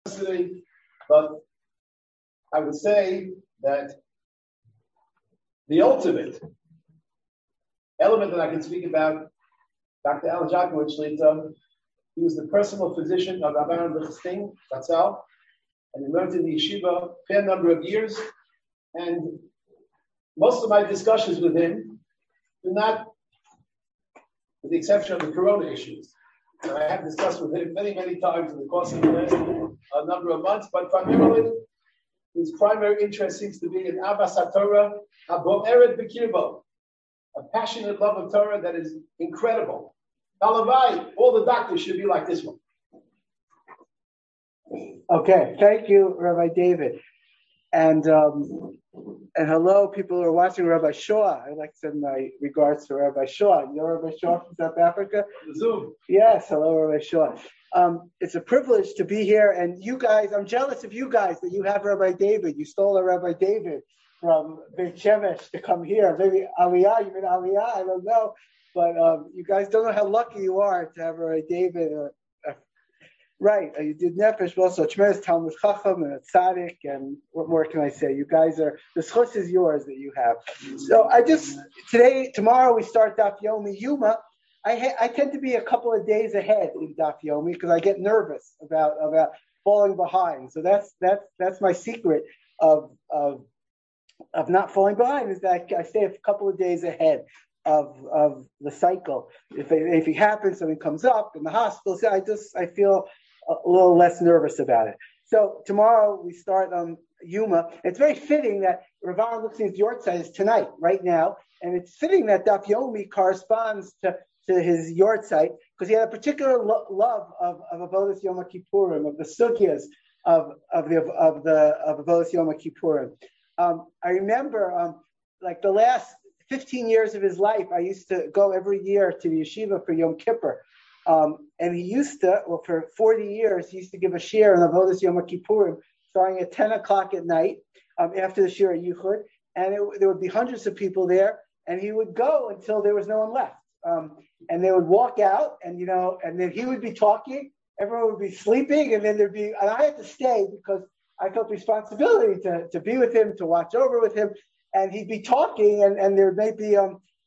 yesterday, but I would say that the ultimate element that I can speak about, Dr. Alan Jakovich Shlita, he was the personal physician of Abaran Lichtenstein, Zatzal, and he learned in the yeshiva a fair number of years. And most of my discussions with him do not, with the exception of the corona issues, I have discussed with him many, many times in the course of the last number of months, but primarily his primary interest seems to be in Avas HaTorah, Abo'eret B'Kirbo, a passionate love of Torah that is incredible. Halavai, all the doctors should be like this one. Okay, thank you, Rabbi David. And hello, people who are watching Rabbi Shaw. I'd like to send my regards to Rabbi Shaw. You know Rabbi Shaw from South Africa? Zoom. Yes, hello, Rabbi Shaw. It's a privilege to be here. And you guys, I'm jealous of you guys that you have Rabbi David. You stole a Rabbi David from Beit Shemesh to come here. Maybe Aliyah, you mean Aliyah? I don't know. But you guys don't know how lucky you are to have Rabbi David. Right, you did Nefesh, also tremendous Talmud Chacham and a Tzaddik, and what more can I say? You guys are, the schus is yours that you have. So tomorrow we start Daf Yomi Yuma. I tend to be a couple of days ahead in Daf Yomi because I get nervous about falling behind. So that's my secret of not falling behind, is that I stay a couple of days ahead of the cycle. If it happens, something comes up in the hospital, so I feel a little less nervous about it. So tomorrow we start Yuma. It's very fitting that Rav Aaron Lichtenstein's Yortzeit is tonight, right now, and it's fitting that Daf Yomi corresponds to his Yortzeit because he had a particular love of Avodas Yom Kippurim, of the sugyas of Avodas Yom Kippurim. I remember like the last 15 years of his life, I used to go every year to the yeshiva for Yom Kippur. And he used to, for 40 years, he used to give a shir on Avodas Yom Kippurim, starting at 10 o'clock at night, after the shir at Yichud. And there would be hundreds of people there, and he would go until there was no one left. And they would walk out, and then he would be talking, everyone would be sleeping, and then and I had to stay because I felt responsibility to be with him, to watch over with him. And he'd be talking, and there may be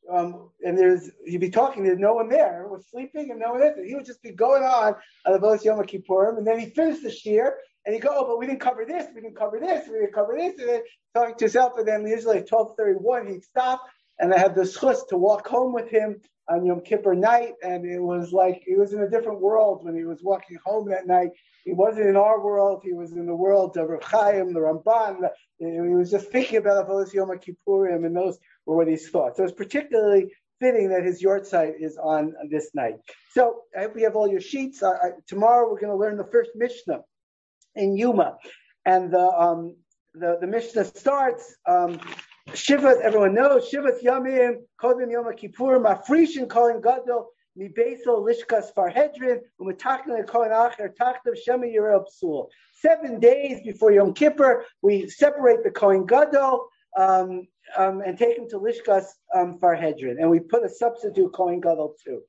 he'd be talking. There's no one there. Everyone was sleeping, and no one there. He would just be going on the Avodas Yom Kippurim, and then he'd finish the shir, and he'd go, "Oh, but we didn't cover this. We didn't cover this. We didn't cover this." And then talking to himself, and then usually at 12:31 he'd stop, and I had the schus to walk home with him on Yom Kippur night, and it was like he was in a different world when he was walking home that night. He wasn't in our world. He was in the world of Rav Chaim, the Ramban. He was just thinking about Avodas Yom Kippurim, and those were what he thought. So it's particularly fitting that his Yortzeit is on this night. So I hope you have all your sheets. Tomorrow we're going to learn the first Mishnah in Yuma, and the Mishnah starts. Shivat, everyone knows, Shivat Yamim, Kodim Yom Kippur, Mafrishin Kohen Gadol, Mibeso Lishkas Farhedrin, Umatakin Kohen Acher, Tachtav Shema Yerel Psul. 7 days before Yom Kippur, we separate the Kohen Gadol and take him to Lishkas Farhedrin, and we put a substitute Kohen Gadol too.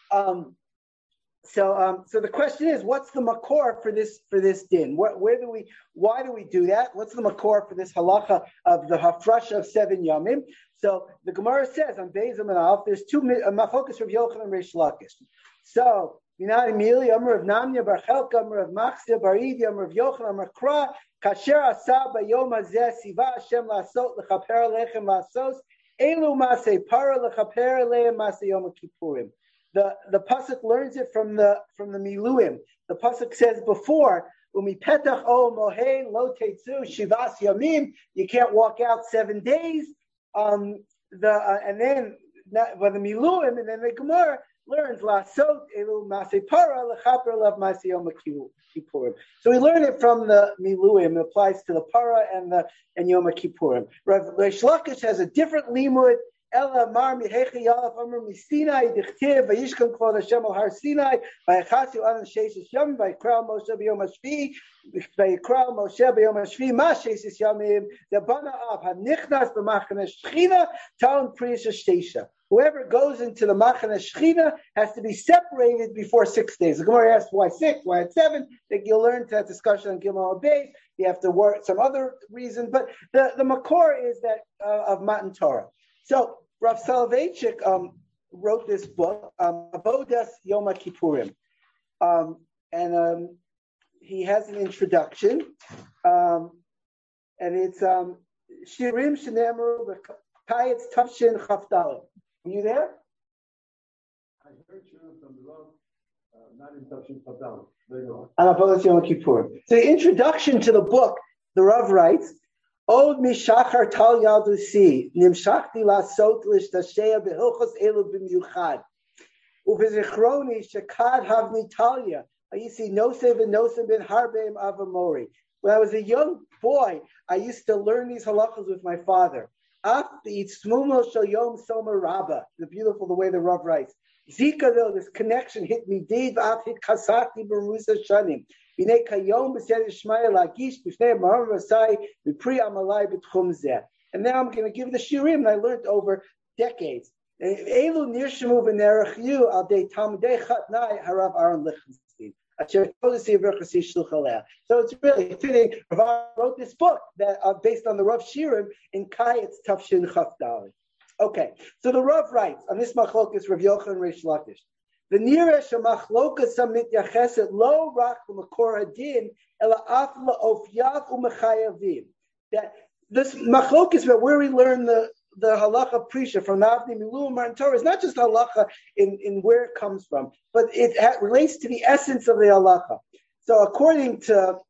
So the question is, what's the makor for this din? Why do we do that? What's the makor for this halacha of the hafrasha of 7 yamim? So the Gemara says on Beizim and Alf, there's two machlokas Rav Yochanan and Reish Lakish. So Minad Emili, Amar of Namnya Bar Chelka, Amar of Machzia Bar Idi, Amar of Yochanan, Amar Kra, Kasher Asa Bayom Hazeh Siva Hashem Lasot Lechaper Lechem Lasos Elu Masei Para Lechaper Lehem Masei Yom Kippurim. The pasuk learns it from the Miluim. The pasuk says before, Umipetach o mohei lo teitzu shivas yamim. You can't walk out 7 days. And then by the Miluim, and then the Gemara learns lasot elu masei para lechaper lev masei yom kippurim. So we learn it from the Miluim. It applies to the para and Yom Kippurim. Reish Lakish has a different limud. Ella mar mihechi yalaf amr misinai dichtiv vayishkan kvod Hashem al har Sinai vayachatu anan sheisis yamim vayikral Moshe b'yom hashvi vayikral Moshe b'yom hashvi ma sheisis yamim debana av hanichnas b'machane shechina talon priyasha shteisha. Whoever goes into the machane shechina has to be separated before 6 days. The Gemara asks why 6, why at 7. I think you'll learn that discussion on Gimel Beis. You have to work some other reason, but the makor is that of Matan Torah. So Rav Soloveitchik wrote this book, Avodas Yom Kippurim, and he has an introduction, and it's Shirim Shenemru Kayetz Tafshin Chafdal. Are you there? I heard Shirim from the Rav, not in Tafshin Chafdal. Avodas Yom Kippurim. So the introduction to the book, the Rav writes, Od mishachar tal yadusi nimshachti lasot lishtashea behilchos elu b'miyuchad u'v'zichroni shekad havni talia ayisi nosev and nosev ben harbeim avamori. When I was a young boy, I used to learn these halachas with my father. Af b'itzmumo shel yom somer rabba. The beautiful the way the Rav writes. Zika though this connection hit me. Did af hit kasati b'rusa shanim. And now I'm going to give the shirim I learned over decades. So it's really fitting. Rav wrote this book that based on the Rav Shirim in Kayetz Tafshin Chafdali. Okay, so the Rav writes on this machlokes Rav Yochanan and Reish Lakish. The nearest machlokas samit yacheset lo rak l'makor hadin ela af la'ofyav u'mechayavim. That this machlokas where we learn the halacha prisha from Avnei Miluim Matan Torah is not just halacha in where it comes from, but it relates to the essence of the halacha. So according to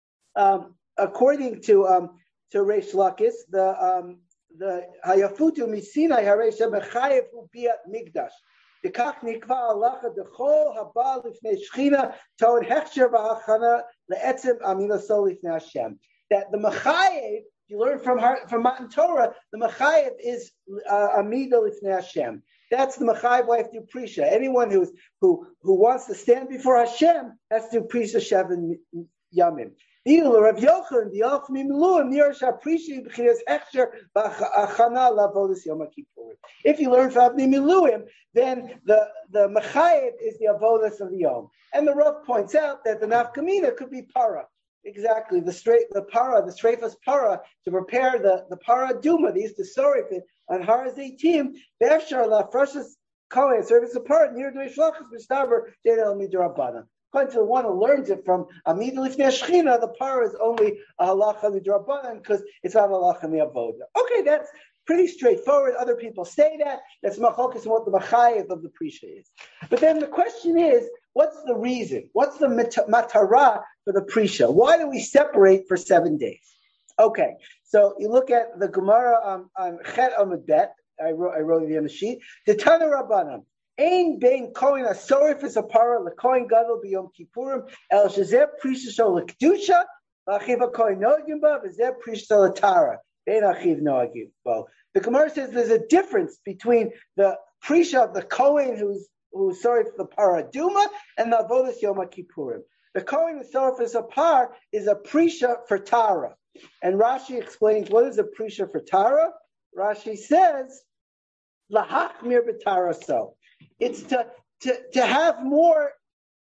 Reish Lakish, the hayafutu misinai harei shemechayev u'biat migdash. The kach nikva halacha dechol haba lifnei shechina toed hechsher v'achana le'etzem amina sol lifnei Hashem. That the mechayev, you learn from Matan Torah, the mechayev is amida lifnei Hashem. That's the mechayev who have to do prisha. Anyone who wants to stand before Hashem has to do prisha sheven yamim. If you learn from Avnei Miluim, then the mechayev is the avodas of the yom. And the Rav points out that the nafkamina could be para. Exactly, the streifas para, to prepare the para duma, they used to sorif it on Har Zeitim, Be'efshar la freshest kohen, service of para, near Dvei Shlachas, B'shtaber, Jedel Midrabana. According to the one who learns it from Amid Lifnei Shechina, the para is only a halacha midrabanan because it's not a halacha mi'avoda. Okay, that's pretty straightforward. Other people say that. That's machlokes and what the machayev of the prisha is. But then the question is, what's the reason? What's the matara for the prisha? Why do we separate for 7 days? Okay, so you look at the Gemara on Chet Amud Bet. I wrote it on the sheet. The Tana Rabbanan. Ein bein kohen asorif a para lekohen gadol b'yom kippurim el shezeh prisha shel lekdusha v'achiv kohen noagim ba v'zeh prisha shel atara bein achiv noagim ba. The Gemara says there's a difference between the prisha of the kohen who's sorry for the para duma and the avodas yom kippurim. The kohen who's sorry for a par is a prisha for tara, and Rashi explains what is a prisha for tara. Rashi says lahachmir b'tara so. It's to have more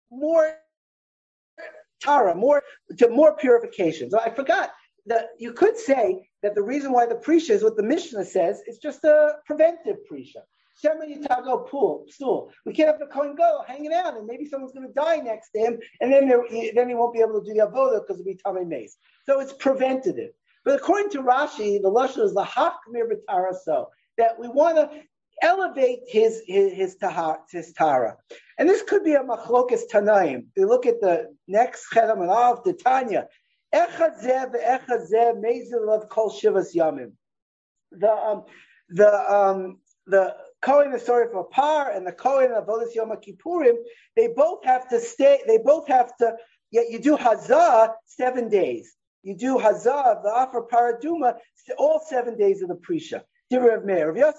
tara, more purification. So I forgot that you could say that the reason why the prisha is what the Mishnah says is just a preventive prisha. Shema yitago stool. We can't have the kohen go hanging out, and maybe someone's going to die next to him, and then he won't be able to do the avodah because it'll be tamei meis. So it's preventative. But according to Rashi, the lashon is the hakmir b'tara so, that we want to elevate his tara. And this could be a machlokas tanaim. You look at the next chedam and av, the Tanya. Echad zeh ve'echad zeh meizil of kol shivas yamim. The kohen is sorry for par and the kohen of avodas yom kippurim. They both have to stay. They both have to. Yet you do hazah 7 days. You do hazah the afar paraduma all 7 days of the prisha. Rav Meir. Rav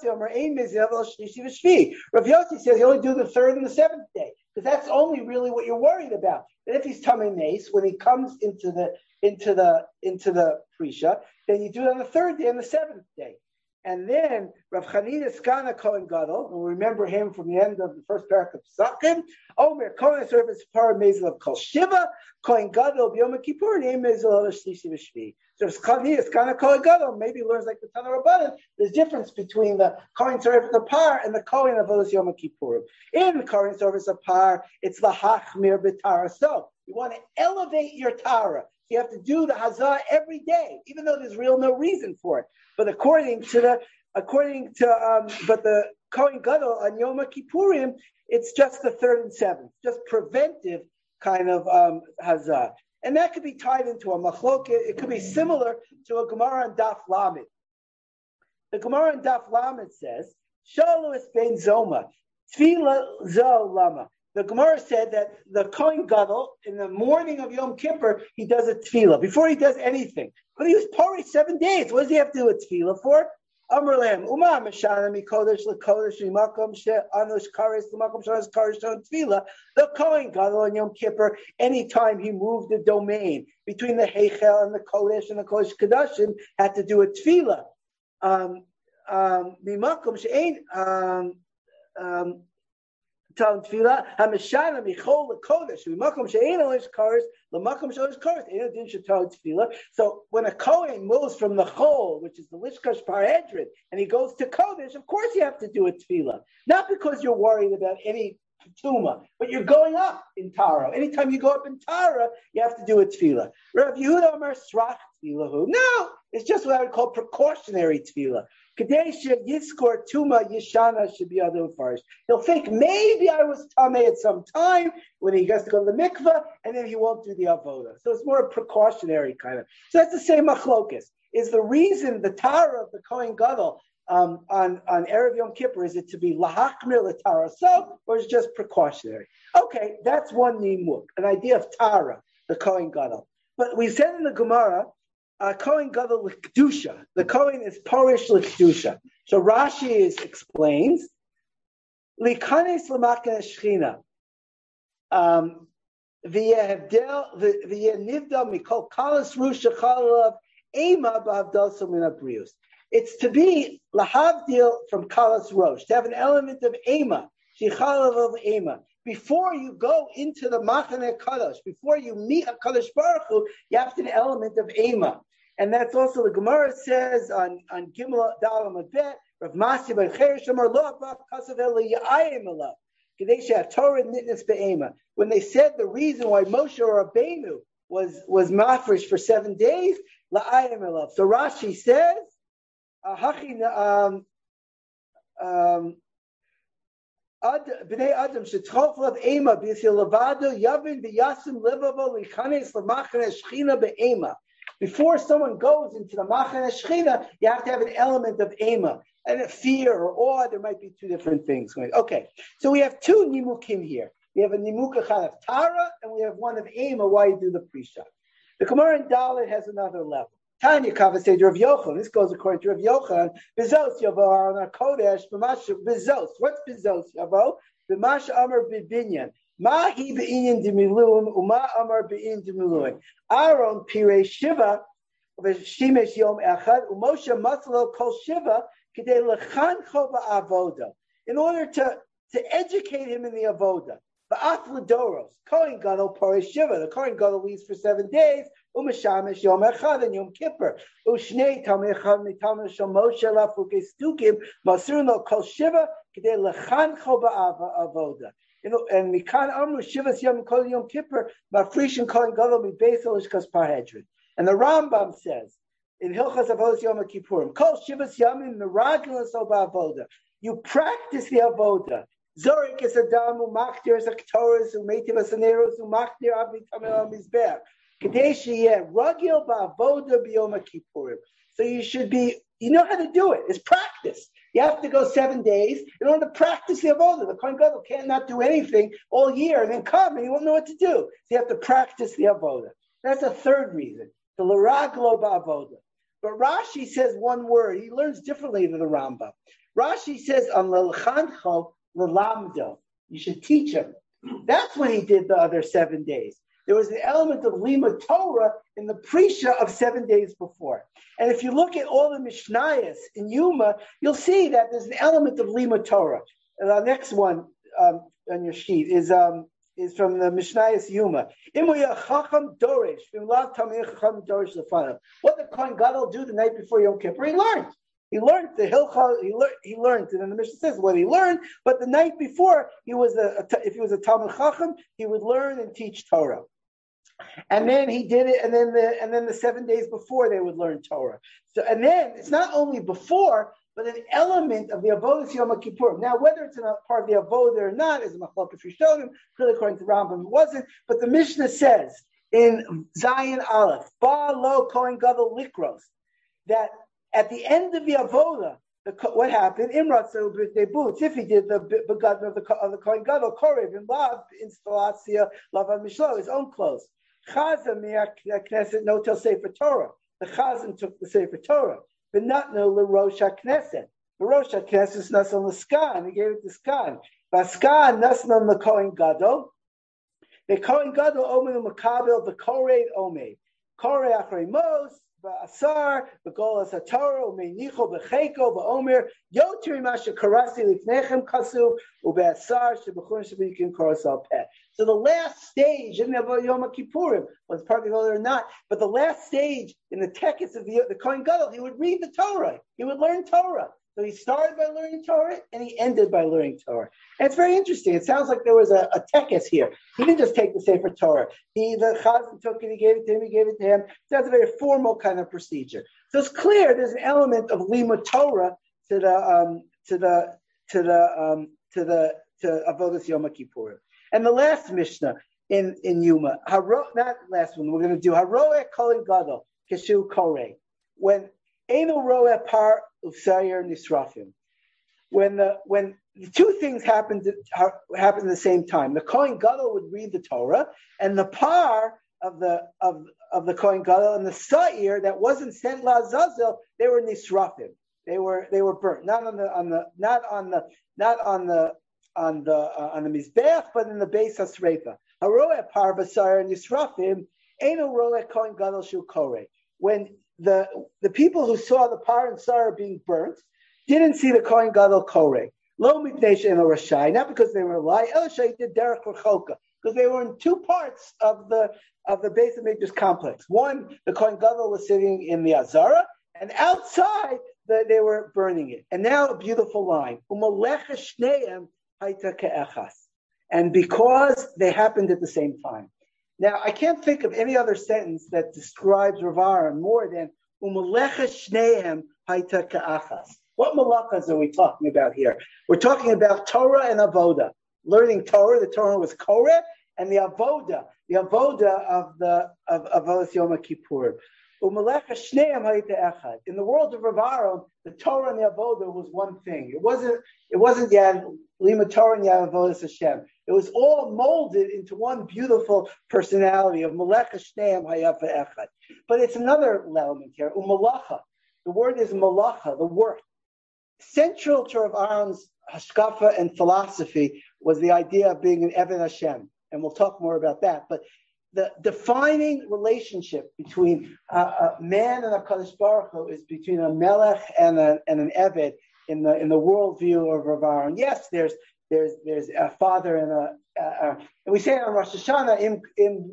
Yossi says you only do the third and the seventh day, because that's only really what you're worried about. And if he's tamei mace, when he comes into the prisha, then you do it on the third day and the seventh day. And then Rav Chanina Skana Kohen Gadol, and we remember him from the end of the first paragraph of Psachim. Omer Kohen service par mezel of Kol Shiva Kohen Gadol B'Yom Kippur Name Mezel of Shlishi V'Shvi. So Rav Chanina Skana Kohen Gadol maybe learns like the Tanna Rabbanan. There's difference between the Kohen service of par and the Kohen of Yom Kippur. In the Kohen service of par, it's the Hachmir B'Tara. So you want to elevate your Tara. You have to do the Hazah every day, even though there's no reason for it. But according to the Kohen Gadol on Yom Kippurim, it's just the third and seventh, just preventive kind of Hazah. And that could be tied into a machlokes. It could be similar to a Gemara on Daf Lamed. The Gemara on Daf Lamed says, Shalu es ben Zoma, Tfila zo lama. The Gemara said that the Kohen Gadol, in the morning of Yom Kippur, he does a tefillah before he does anything. But he was porish 7 days. What does he have to do a tefillah for? Amar lehem, Uma meshana mikodesh lekodesh mimakom she'anush kares l'makom she'anush kares on tefillah. The Kohen Gadol on Yom Kippur, anytime he moved the domain between the Heichel and the Kodesh and the Kodesh Kadashim, had to do a tefillah. Mimakom she'ain so when a Kohen moves from the Chol, which is the Lishkash Parhedrin, and he goes to Kodesh, of course you have to do a tefillah. Not because you're worried about any tuma, but you're going up in Tara. Anytime you go up in Tara, you have to do a tefillah. Rav Yehuda Omer Srach tefillahu. No, it's just what I would call precautionary tefillah. Kadesha Yiskor Tuma Yishana should be other first. He'll think maybe I was tamei at some time when he has to go to the mikveh, and then he won't do the avoda. So it's more a precautionary kind of. So that's the same machlokas. Is the reason the Tara of the Kohen Gadol on Erev Yom Kippur, is it to be lahachmir l'Tara so, or is it just precautionary? Okay, that's one nimuk, an idea of Tara, the Kohen Gadol. But we said in the Gemara, Kohen Gadol l'Kedusha. The Kohen is porish l'Kedusha. So Rashi explains, l'kanes l'makan shechina, v'yenivdal mikol kalas rusha chalav ema b'havdal min abrius. It's to be lahavdil from kalas rosh, to have an element of ema, shichalav of ema. Before you go into the Machane Kadosh, before you meet a Kadosh Baruch Hu, you have to have an element of ema. And that's also the Gemara says on Gimel Dalam Adbet, Rav Masi ben Cheresh Amar Lo Abba Kasav Ela Ya'ayim Elav. Kadesha have Torah Nitnes Be'ema. When they said the reason why Moshe Rabbeinu was mafresh for 7 days, La'ayim Elav. So Rashi says, B'nei Adam shetzchof lav ema b'yisir levado yavin b'yasim levavo l'chanes l'machane shechina be'ema. Before someone goes into the Machane Shechina, you have to have an element of ema. And fear or awe, there might be two different things. Okay, so we have two nimukim here. We have a nimuk echad of Tara, and we have one of ema, why you do the pre-shot. The Gemara in Dalet has another level. Tanya Kava said Rav Yochanan. This goes according to Rav Yochanan. Bezos yavo on our kodesh. Bezos. What's bezos yavo? B'mash amar b'binyan. Mahi be'inyan demiluim uma amar be'in demiluim. Aaron pirei shiva v'shimesh yom echad u'Moshe masalo kol shiva k'dei lechancho ba'avoda. In order to educate him in the avoda. Ba'af l'doros. Kohen Gadol pirei shiva. The Kohen Gadol leaves for 7 days. U'mashamish yom echad and Yom Kippur. U'shnei tamei echad mitamei shel Moshe lafukei stukim masur lo kol shiva k'dei lechancho ba'avoda. And Mikan Amru Shivas Yom Kol Yom Kippur Mafrishin Kohen Gadol Mibeisel Ishkas Parhedrin. And the Rambam says in Hilchas Avodas Yom Kippurim, Kol Shivas Yamim Miraculous Oba Avoda. You practice the Avoda. Zorik is Adam Umakdir is Aktoris Umeitiv Asaneros Umakdir Avni Tamel Mizbeach. Kadesh Yeh Ragil Ba'Avoda B'Yom Kippurim. So you should be. You know how to do it. It's practice. You have to go 7 days in order to practice the avoda. The Kohen Gadol can't not do anything all year and then come and he won't know what to do. So you have to practice the avoda. That's a third reason. The l'raglo ba'avoda. But Rashi says one word. He learns differently than the Rambam. Rashi says, "L'lechancho l'lamdo." You should teach him. That's when he did the other 7 days. There was an element of Lima Torah in the Prisha of 7 days before. And if you look at all the Mishnayos in Yuma, you'll see that there's an element of Lima Torah. And the next one on your sheet is from the Mishnayos Yuma. What did Kohen Gadol do the night before Yom Kippur? He learned. He learned the Hilchah. He learned, and then the Mishnah says what he learned. But the night before, if he was a Talmid Chacham, he would learn and teach Torah. And then he did it, and then the 7 days before they would learn Torah. So, and then it's not only before, but an element of the Avodas Yom Kippur. Now, whether it's a part of the Avodah or not is a machlokes rishonim. Clearly, according to Rambam, it wasn't. But the Mishnah says in Zayin Aleph, Ba Lo Kohen Gadol Likros, that at the end of the Avodah, what happened? Imratzu b'nei boots. If he did the begadon of the Kohen Gadol, Korev in Lav installatia Lavan Mishlo, his own clothes. Chazan Knesset no tel Sefer Torah. The Chazan took the Sefer Torah, but not no LeRosh HaKnesset. The Rosh HaKnesset is nasan l'skan. He gave it to Skan. Vaskan nasan l'Kohen Gadol. The Kohen Gadol omen l'Makabel the Korev omed. Korei achrei Mos. Ba'asar, b'golas haTorah, u'meinicho b'cheiko, ba'omer, yoter imasha karasi lifnechem kasu, u'be'asar, sheb'chun shebikin koras al peh. So the last stage, in the Yom Kippurim, was part of the other or not, but the last stage in the tekes of the Kohen Gadol, he would read the Torah. He would learn Torah. So he started by learning Torah, and he ended by learning Torah. And it's very interesting. It sounds like there was a tekes here. He didn't just take the Sefer Torah. The Chazan took it, he gave it to him, So that's a very formal kind of procedure. So it's clear there's an element of Lima Torah to Avodas Yom Kippurim. And the last Mishnah in Yuma, not last one, we're going to do Haroeh Kohen Gadol Keshu Koreh. When Eino Roeh Par Usayer Nisrafim. When the two things happened at the same time, the Kohen Gadol would read the Torah, and the par of the Kohen Gadol and the Sa'ir that wasn't sent La'azazel, they were Nisrafim. They were burnt, not on the Mizbeach, but in the Beis HaSreifa. Haroeh Par Usayer Nisrafim Eino Roeh Kohen Gadol Shu Koreh. When the people who saw the par and Sarah being burnt didn't see the Kohen Gadol Koreh. Lo mipnei she'eino rashai, not because they were alive, el she'did derech rechoka, because they were in two parts of the Beis HaMikdash complex. One, the Kohen Gadol was sitting in the Azara, and outside they were burning it. And now a beautiful line. Umalecha shneim hayta ke'echas. And because they happened at the same time. Now, I can't think of any other sentence that describes Rav Aaron more than Umalecha shneim hayta ke'achas. What malachas are we talking about here? We're talking about Torah and Avoda. Learning Torah, the Torah was Koreh, and the Avoda of Avodas Yom Kippur. Umalecha shneim hayta echad. In the world of Rav Aaron, the Torah and the Avoda was one thing. It wasn't yad lima Torah and yad Avodas Hashem. It was all molded into one beautiful personality of Malecha Shneim Hayafa Echad. But it's another element here. Umalacha. The word is malacha, the work. Central to Rav Aaron's hashkafa and philosophy was the idea of being an Eved Hashem. And we'll talk more about that. But the defining relationship between man and HaKadosh Baruch Hu is between a melech and an Eved in the worldview of Rav Aaron. Yes, there's a father and and we say on Rosh Hashanah im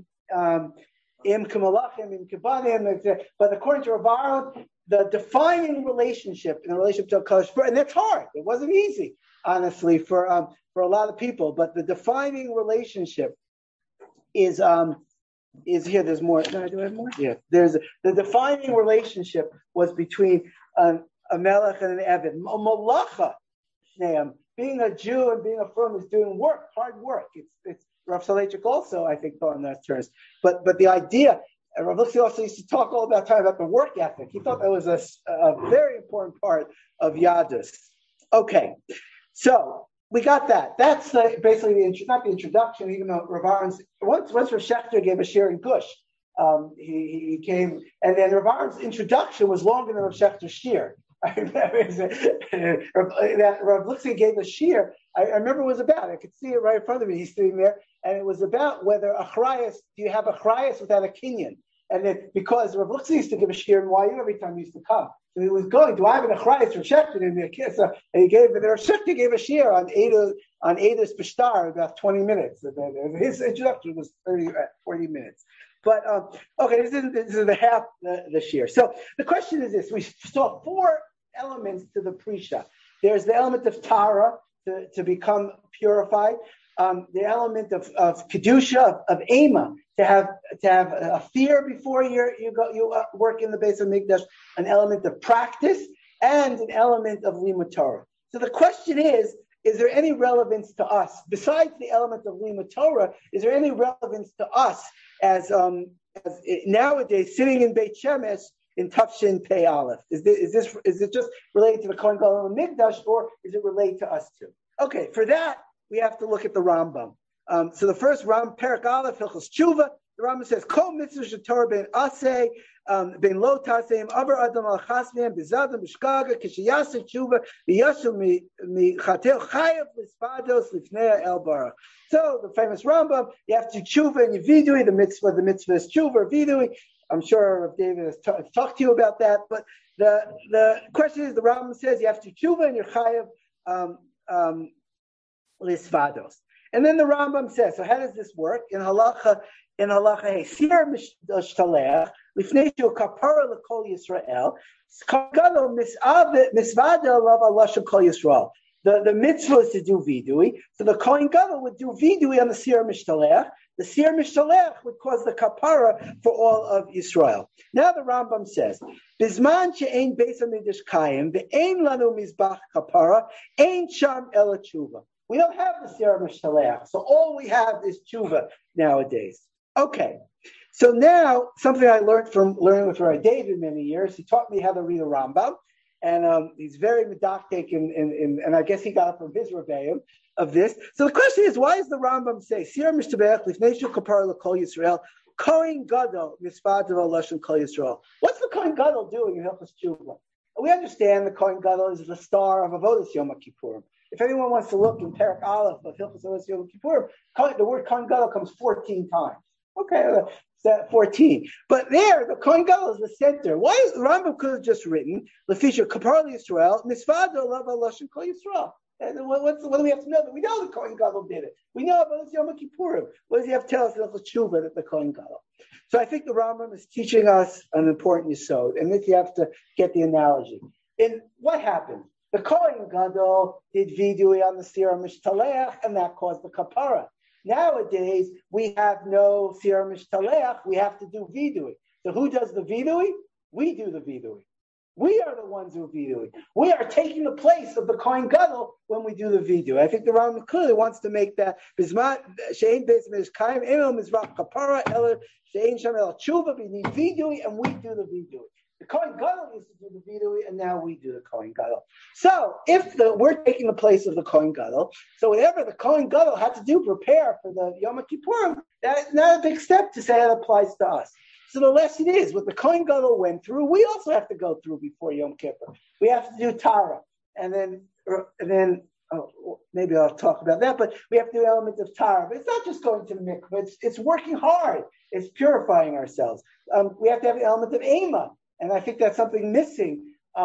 kamalachim im kibanim, but according to Rav Aaron, the defining relationship in the relationship to HaKadosh Baruch Hu, and that's hard. It wasn't easy, honestly, for a lot of people. But the defining relationship is here. There's more. Do I have more? Yeah. The defining relationship was between a melech and an eved. Malacha, being a Jew and being a firm is doing work, hard work. It's Rav Soloveitchik also, I think, thought in those terms. But the idea, Rav Lipsky also used to talk all about the work ethic. He thought that was a very important part of Yadus. Okay, so we got that. That's basically not the introduction, even though Rav Aaron's once Rav Shechter gave a share in Gush He came, and then Rav Aharon's introduction was longer than Rav Shechter's shir. I remember that Rav Lipsky gave a shir. I remember it was about. I could see it right in front of me. He's sitting there, and it was about whether do you have a chrayas without a kinyan? And then because Rav Lipsky used to give a shir in YU every time he used to come, so he was going. Do I have an achrayas for Shechter in the kids? So he gave. The Rav Shechter gave a shir on Eidos B'Shtar about 20 minutes. His introduction was 40 minutes. But okay, this is the half the shir. So the question is this: we saw 4 elements to the prisha. There's the element of tara to become purified. The element of kedusha of ema to have a fear before you work in the base of Mikdash. An element of practice and an element of limud Torah. So the question is there any relevance to us besides the element of limud Torah? Is there any relevance to us as nowadays sitting in Beit Shemesh in Tafshin Pei Aleph? Is it just related to the Kohen Gadol and Mikdash, or is it related to us too? Okay, for that we have to look at the Rambam. So the first Perak Aleph Hilchos Tshuva, the Rambam says, "Kol mitzvah shetorah ben aseh ben lo taseim aber adam al chasmeim bezadam b'shkaga kishiyaseh tshuva v'yashul michatel chayav l'spados lifnei el barach." So the famous Rambam, you have to tshuva and you vidui. The mitzvah is tshuva or vidui. I'm sure if David has talked to you about that, but the question is, the Rambam says you have to tshuva and you're chayav l'spados. And then the Rambam says, so how does this work? In halacha, hey, sir mishtalech lifnei shu kapara l'kol Yisrael, kagalo misvada lav alashon kol Yisrael. The mitzvah is to do vidui, so the Kohen Gadol would do vidui on the sir mishtalech. The sir mishtalech would cause the kapara for all of Yisrael. Now the Rambam says, Bizman she'ein beis hamikdash kayim ve'ein lanu mizbach kapara ein sham ela tshuva. We don't have the Siyar Mishtaleach, so all we have is tshuva nowadays. Okay, so now something I learned from learning with Rabbi David many years. He taught me how to read a Rambam, and he's very medactic, and I guess he got it from his rebbeim of this. So the question is, why does the Rambam say Siyar Mishtaleach Lifnei Shu Kapara L'Kol Yisrael Kohen Gadol Mispadav Lashon Kol Yisrael? What's the Kohen Gadol doing in Hilchos Tshuva? We understand the Kohen Gadol is the star of Avodas Yom Kippurim. If anyone wants to look in Perak Aleph of Hilchos Avodas Yom Kippurim, the word Kohen Gadol comes 14 times. Okay, 14. But there, the Kohen Gadol is the center. Why is the Rambam could have just written Lefisha Kapar Yisrael Misvado Lava Lashon Kol Yisrael? And what do we have to know? That we know the Kohen Gadol did it. We know about Yom Kippurim. What does he have to tell us about the tshuva that the Kohen Gadol? So I think the Rambam is teaching us an important yesod, and if you have to get the analogy. In what happened? The Kohen Gadol did vidui on the Siyar Mishtaleach, and that caused the kapara. Nowadays, we have no Siyar Mishtaleach, we have to do vidui. So who does the vidui? We do the vidui. We are the ones who vidui. We are taking the place of the Kohen Gadol when we do the vidui. I think the Rambam clearly wants to make that Bismat Shein Beis Mishkayim Emel Mizrach Kapara Eller Shein Shamel Tshuva. We need vidui, and we do the vidui. The Kohen Gadol used to do the vidui, and now we do the Kohen Gadol. So if we're taking the place of the Kohen Gadol, so whatever the Kohen Gadol had to do, prepare for the Yom Kippurim, that's not a big step to say that applies to us. So the lesson is, what the Kohen Gadol went through, we also have to go through before Yom Kippur. We have to do Tara, and then maybe I'll talk about that, but we have to do elements of Tara. But it's not just going to the mikveh, it's working hard. It's purifying ourselves. We have to have the element of Ema. And I think that's something missing.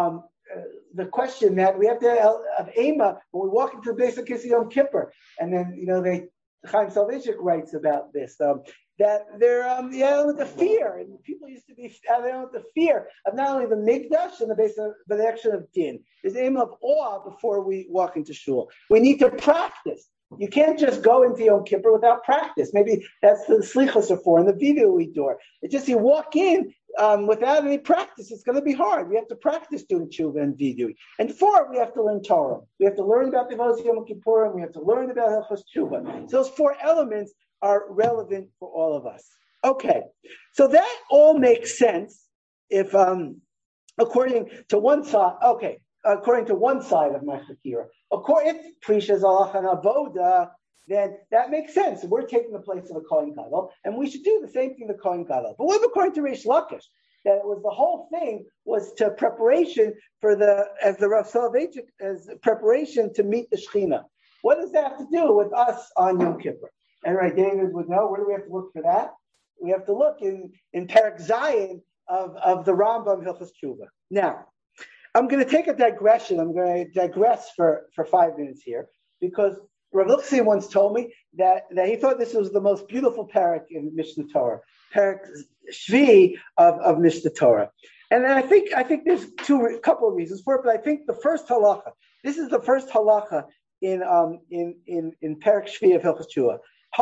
The question that we have to have Ema when we walk into the basic Kiss Yom Kippur, and then Chaim Soloveitchik writes about this that they're the element of fear, and people used to be the element of fear of not only the Mikdash and the base of but the action of Din. There's the Ema of awe before we walk into shul. We need to practice. You can't just go into Yom Kippur without practice. Maybe that's the slichos are for, and the video we do. It's just you walk in without any practice. It's going to be hard. We have to practice doing tshuva and vidui. And 4, we have to learn Torah. We have to learn about the Avodas Yom Kippurim. We have to learn about Hilchos Tshuva. So those 4 elements are relevant for all of us. Okay, so that all makes sense if, according to one side. Okay. According to one side of my chakira, if Prisha is halacha and avoda, then that makes sense. We're taking the place of a Kohen Gadol, and we should do the same thing to Kohen Gadol. But what according to Reish Lakish? That it was the whole thing was to preparation for as the Rav Soloveitchik, as preparation to meet the Shekhinah. What does that have to do with us on Yom Kippur? And right, David would know. Where do we have to look for that? We have to look in Perek Zayin of the Rambam Hilchos Tshuva. Now, I'm going to take a digression. I'm going to digress for 5 minutes here because Rav Lichsi once told me that he thought this was the most beautiful parak in Mishnah Torah, parak Shvi of Mishnah Torah. And I think there's a couple of reasons for it, but I think the first halacha, this is the first halacha in parak Shvi of Hilchos Tshuva.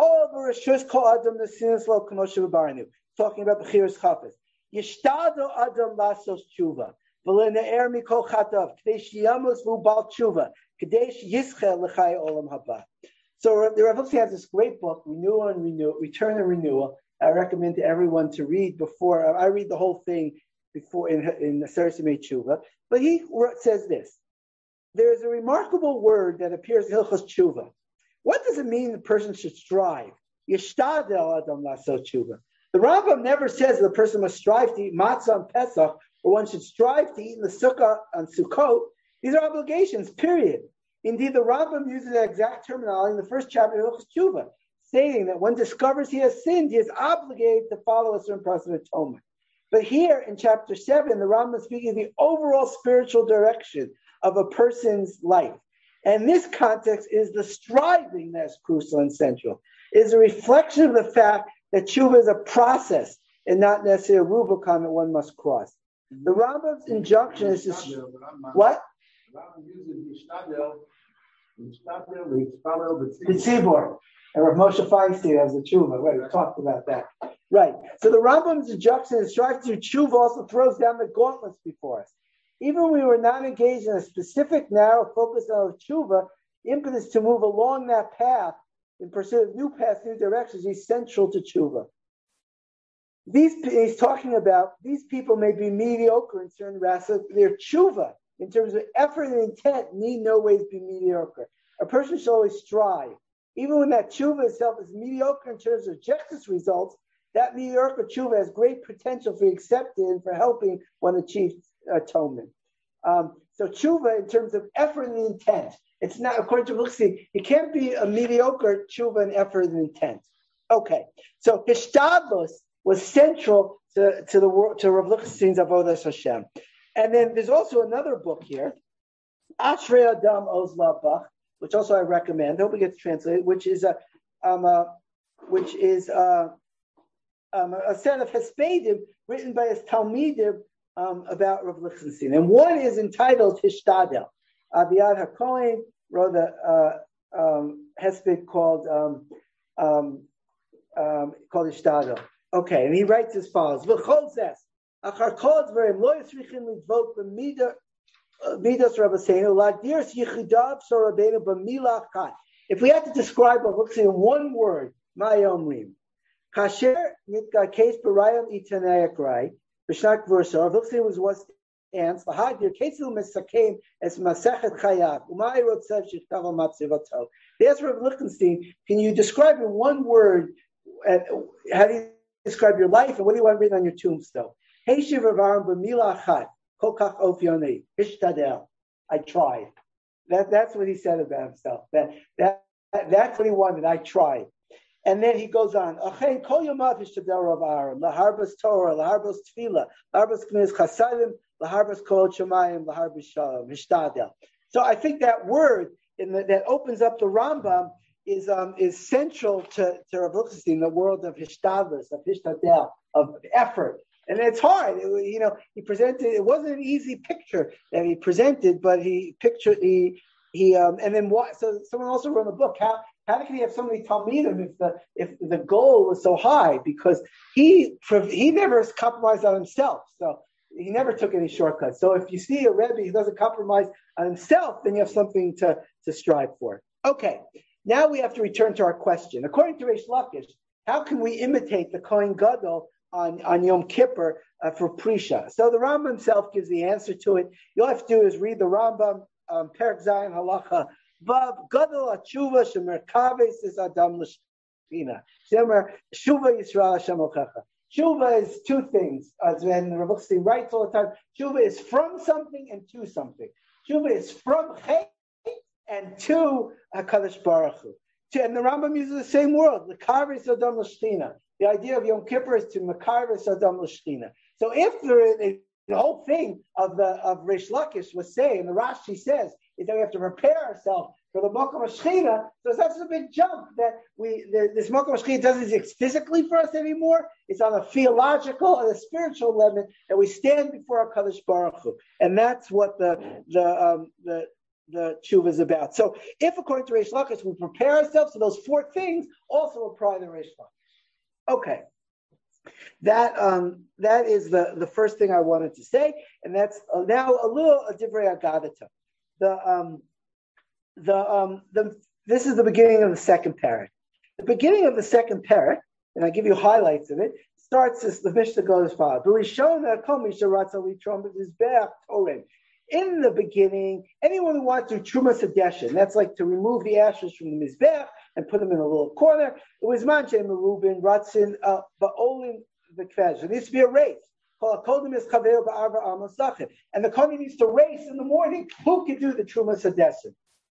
Talking about Bechiras Chafetz. Yishtado Adam lasos tshuva. V'lene'er mikol chatav. K'dei sheyamos v'ubal tshuva. K'dei sheyischel l'chai olam haba. So the Rav Lichsi has this great book, Renewal and Renewal, Return and Renewal. I recommend to everyone to read before. I read the whole thing before in the Seres Yemei Tshuva. But he says this. There is a remarkable word that appears in Hilchos Tshuva. What does it mean the person should strive? Yishtadel Adam lasos tshuva. The Rambam never says the person must strive to eat matzah on Pesach, or one should strive to eat in the sukkah on Sukkot. These are obligations, period. Indeed, the Rambam uses that exact terminology in the first chapter of Hilchos Tshuva, stating that when discovers he has sinned, he is obligated to follow a certain process of atonement. But here in chapter 7, the Rambam is speaking of the overall spiritual direction of a person's life. And this context is the striving that's crucial and central. It is a reflection of the fact that tshuva is a process and not necessarily a Rubicon that one must cross. The Rambam's injunction is to what? The tzibor. And Rav Moshe Feinstein has the tshuva. Right, we talked about that. Right. So the Rambam's injunction is strive to tshuva also throws down the gauntlets before us. Even when we were not engaged in a specific narrow focus on tshuva, impetus to move along that path in pursuit of new paths, new directions is central to tshuva. He's talking about these people may be mediocre in certain aspects. Their tshuva, in terms of effort and intent, need no ways be mediocre. A person should always strive. Even when that tshuva itself is mediocre in terms of justice results, that mediocre tshuva has great potential for accepted and for helping one achieve atonement. So tshuva, in terms of effort and intent, it's not, according to Lichsi, it can't be a mediocre tshuva and effort and intent. Okay, so hishtadlus was central to Rav Lichtenstein's Avodas Hashem. And then there's also another book here, Ashrei Adam Oz Labach, which also I recommend. I hope it gets translated, which is a set of Hespedim written by his Talmidim about Rav Lichtenstein. And one is entitled Hishtadel. Aviad HaKohen wrote a Hesped called Hishtadel. Okay, and he writes as follows: if we had to describe Rav Lichtenstein in one word, Mayomrim. Kasher nitga case barayam itanayakrai. B'shnak versa. Rav Lichtenstein was once asked, "Lahadir ketzil mesakem es masachet chayav umay rotzev shechtav matzivato." They asked Rav Lichtenstein, "Can you describe in one word? How do you describe your life, and what do you want written on your tombstone?" Heishiv avarim b'mila achat kolkach ofyonei hishtadel. I tried. That's what he said about himself. That's what he wanted. I tried. And then he goes on. Achein kol yomav hishtadel Rav Aaron laharbas Torah, laharbas tefillah, laharbas k'miz chasadim, laharbas kol shemayim, laharbas shalom hishtadel. So I think that word that opens up the Rambam is central to Rav Lichtenstein, the world of hishtadlus, of hishtadel, of effort. And it's hard. He presented, it wasn't an easy picture that he presented, but and then what? So someone also wrote a book. How can he have so many Talmidim if the goal was so high? Because he never compromised on himself. So he never took any shortcuts. So if you see a Rebbe who doesn't compromise on himself, then you have something to strive for. Okay. Now we have to return to our question. According to Reish Lakish, how can we imitate the Kohen Gadol on Yom Kippur for Prisha? So the Rambam himself gives the answer to it. All you have to do is read the Rambam, Perek Zayin Halacha Vav Gadol Atshuva Shemerkaves is Adam L'Shchina. Shemer Shuva Yisrael Hashem Ochecha. Shuva is two things. As when Rav Uxti writes all the time, Shuva is from something and to something. Shuva is from Chet and to HaKadosh Baruch Hu. And the Rambam uses the same word, L'Karves Adam L'Shchina. The idea of Yom Kippur is to Mekarves Adam L'Shchina. So if the whole thing of Reish Lakish was saying, the Rashi says, is that we have to prepare ourselves for the Mokum HaShechina. So that's a big jump that this Mokum HaShechina doesn't exist physically for us anymore. It's on a theological and a spiritual level that we stand before our Kadosh Baruch Hu, and that's what the tshuva is about. So, if according to Reish Lakish we prepare ourselves, so those four things also apply to Reish Lakish. Okay. That is the first thing I wanted to say, and that's now a little divrei agadata. This is the beginning of the second parak. The beginning of the second parak, and I give you highlights of it, starts as the Mishnah goes as follows. In the beginning, anyone who wants to do Truma Sedeshin, that's like to remove the ashes from the Mizbech and put them in a little corner. It was Manche Merubin, Ratzin, Ba'olin, the Kvesh. It needs to be a race. And the Kohen needs to race in the morning. Who can do the Truma Sedeshin?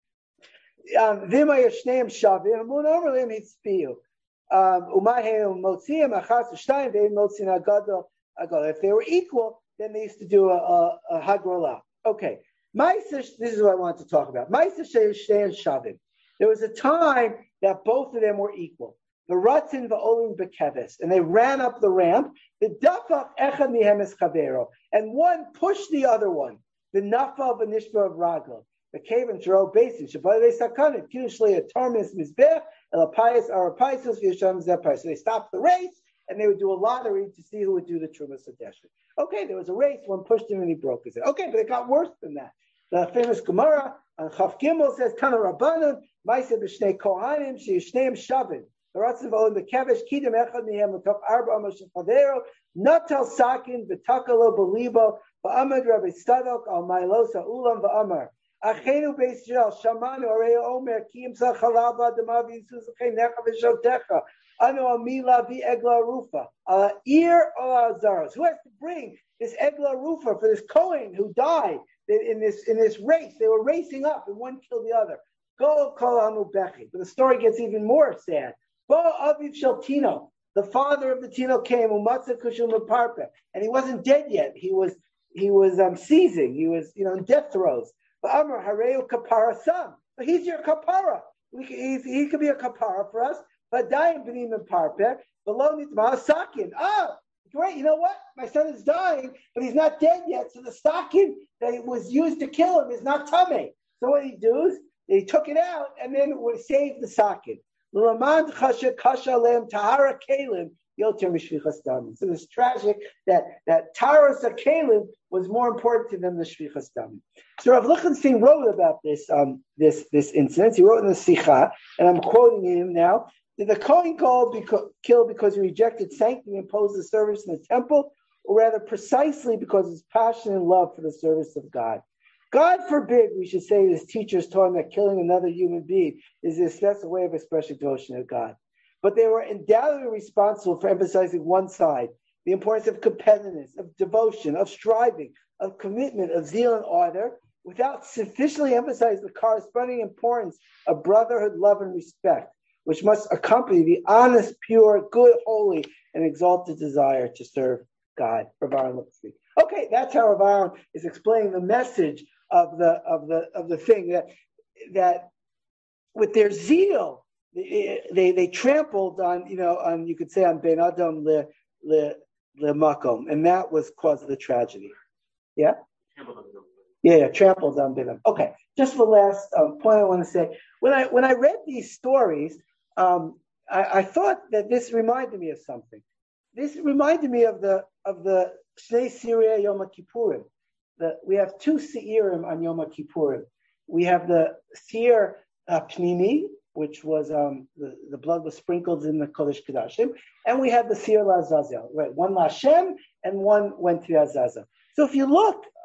If they were equal, then they used to do a Hagrolah. Okay, this is what I want to talk about. There was a time that both of them were equal. The Ratzin va'olin bekeves, and they ran up the ramp. The dafach echad mihem chavero, and one pushed the other one. The nafa of a nishba of ragel. The cave and drove basin. Shabbat sakanit kinushli atarmis mizbech elapayis arapaisus v'yisham zepar. So they stopped the race, and they would do a lottery to see who would do the Truma Sedeshin. Okay, there was a race, one pushed him and he broke his head. Okay, but it got worse than that. The famous Gemara on Chaf Gimel says, Tana Rabbanon, Maisa b'shnei Kohanim, she'yishneim shavin. The Ratzin v'olin b'kevesh, kidem echad mihem, l'tok arba amos shechadero, natal sakin, v'takalo b'libo, v'amad Rabbi Stadok, al mailosa ulam v'amar. Achenu beis Yisrael, shamanu arei omer, ki imsa chalava, demav yisuz l'chein necha v'shotecha. Anu amila vi egla rufa. Ir or azaros. Who has to bring this egla rufa for this Kohen who died in this race? They were racing up, and one killed the other. Go kol anu bechi. But the story gets even more sad. Bo aviv shel Tino. The father of the Tino came, umatza kushum parpe, and he wasn't dead yet. He was seizing. He was in death throes. But Amar hareu kapara sam. But he's your kapara. He could be a kapara for us. But dying beneath and parpe, below nitma sakin. Great, you know what? My son is dying, but he's not dead yet. So the sakin that was used to kill him is not tame. So what he do is he took it out and then would save the sakin. So it's tragic that Taras Kalim was more important to them than Shvichas Damim. So Rav Lichtenstein wrote about this incident. He wrote in the Sikha, and I'm quoting him now. Did the Kohen kill because he rejected sanctity and imposed the service in the temple, or rather precisely because of his passion and love for the service of God? God forbid we should say his teachers taught him that killing another human being is a special way of expressing devotion to God. But they were undoubtedly responsible for emphasizing one side, the importance of competitiveness, of devotion, of striving, of commitment, of zeal and ardor, without sufficiently emphasizing the corresponding importance of brotherhood, love, and respect, which must accompany the honest, pure, good, holy, and exalted desire to serve God. Rav Aaron Lichtenstein. Okay, that's how Rav Aaron is explaining the message of the thing that with their zeal they trampled on you could say on Ben Adam le Makom, and that was cause of the tragedy. Yeah. Trampled on Ben Adam. Okay, just the last point I want to say. When I read these stories, I thought that this reminded me of something. This reminded me of the Shnei Sirei Yom Kippurim. We have two Seirim on Yom Kippurim. We have the Seir Pnimi, which was the blood was sprinkled in the Kodesh Kodashim, and we have the Seir LaZazel. Right, one LaShem and one went to Azazel. So if you look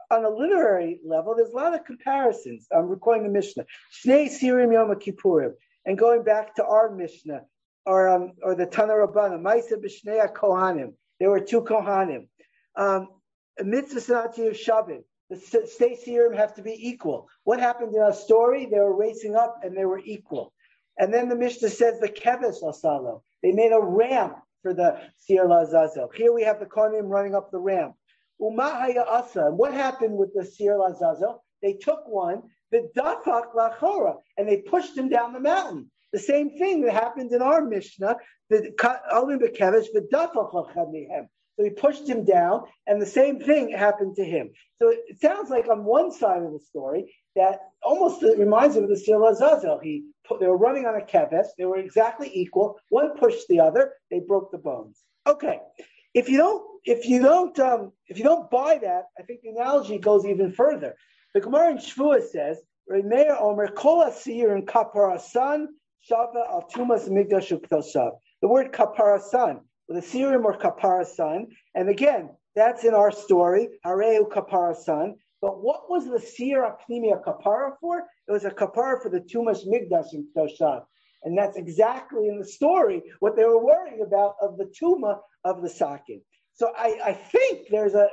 on a literary level, there's a lot of comparisons. I'm recording the Mishnah. Shnei Sirim Yom Kippurim. And going back to our Mishnah, or the Tana Rabbana, Maisa B'Shnei Kohanim. There were two Kohanim. Mitzvah Sanati of Shabbat. The Shnei Sirim have to be equal. What happened in our story? They were racing up and they were equal. And then the Mishnah says the Keves Asalo. They made a ramp for the Sir Lazazel. Here we have the Kohanim running up the ramp. Umahaya Asa. And what happened with the Sir Lazazel? They took one, the Dafak Lachora, and they pushed him down the mountain. The same thing that happened in our Mishnah, the Alim Bekevish, the Dafak Lachamihem. So he pushed him down, and the same thing happened to him. So it sounds like on one side of the story that almost reminds him of the Sir Lazazel. They were running on a keves. They were exactly equal. One pushed the other. They broke the bones. Okay. If you don't buy that, I think the analogy goes even further. The Gemara in Shvuah says, "Remeir Omer Kol Asir and Kapara San Shava Al Tumas Migdash Uktoshav." The word Kapara San, the Sirim or Kapara San, and again, that's in our story. Hareu Kapara San. But what was the Sir Apnimia Kapara for? It was a Kapara for the Tumas Migdash Uktoshav. And that's exactly in the story what they were worrying about of the Tuma of the Sakin. So I think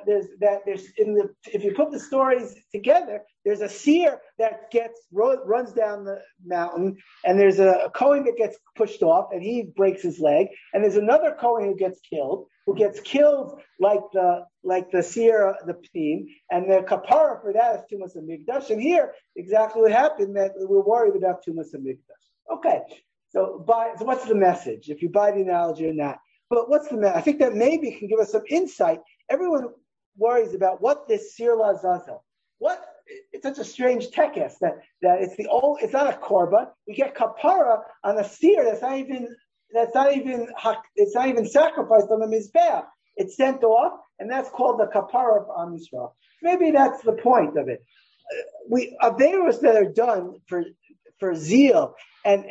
if you put the stories together, there's a seer that runs down the mountain, and there's a Kohen that gets pushed off, and he breaks his leg, and there's another Kohen who gets killed like the seer, the Pnim, and the kapara for that is Tumas HaMikdash. And here, exactly what happened, that we're worried about Tumas HaMikdash. Okay, so what's the message? If you buy the analogy or not. But what's the matter? I think that maybe can give us some insight. Everyone worries about what this Sir Lazazel. It's such a strange tekes that it's not a korban. We get kapara on a seer that's not even sacrificed on the mizbeach. It's sent off, and that's called the kapara of Am Yisrael. Maybe that's the point of it. Averos that are done for zeal and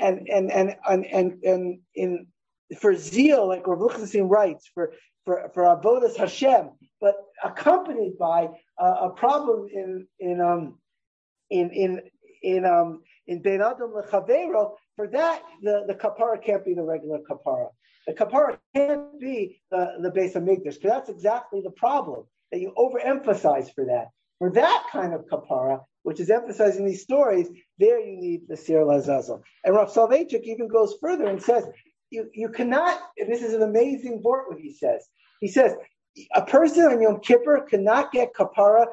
for zeal, like Rav Lichtenstein writes, for avodas Hashem, but accompanied by a problem in Ben Adam lechavero. For that, the kapara can't be the regular kapara. The kapara can't be the base of Migdash, because that's exactly the problem that you overemphasize for that. For that kind of kapara, which is emphasizing these stories, there you need the Sir Lazazel. And Rav Soloveitchik even goes further and says, you cannot, and this is an amazing word what he says. He says, a person on Yom Kippur cannot get kapara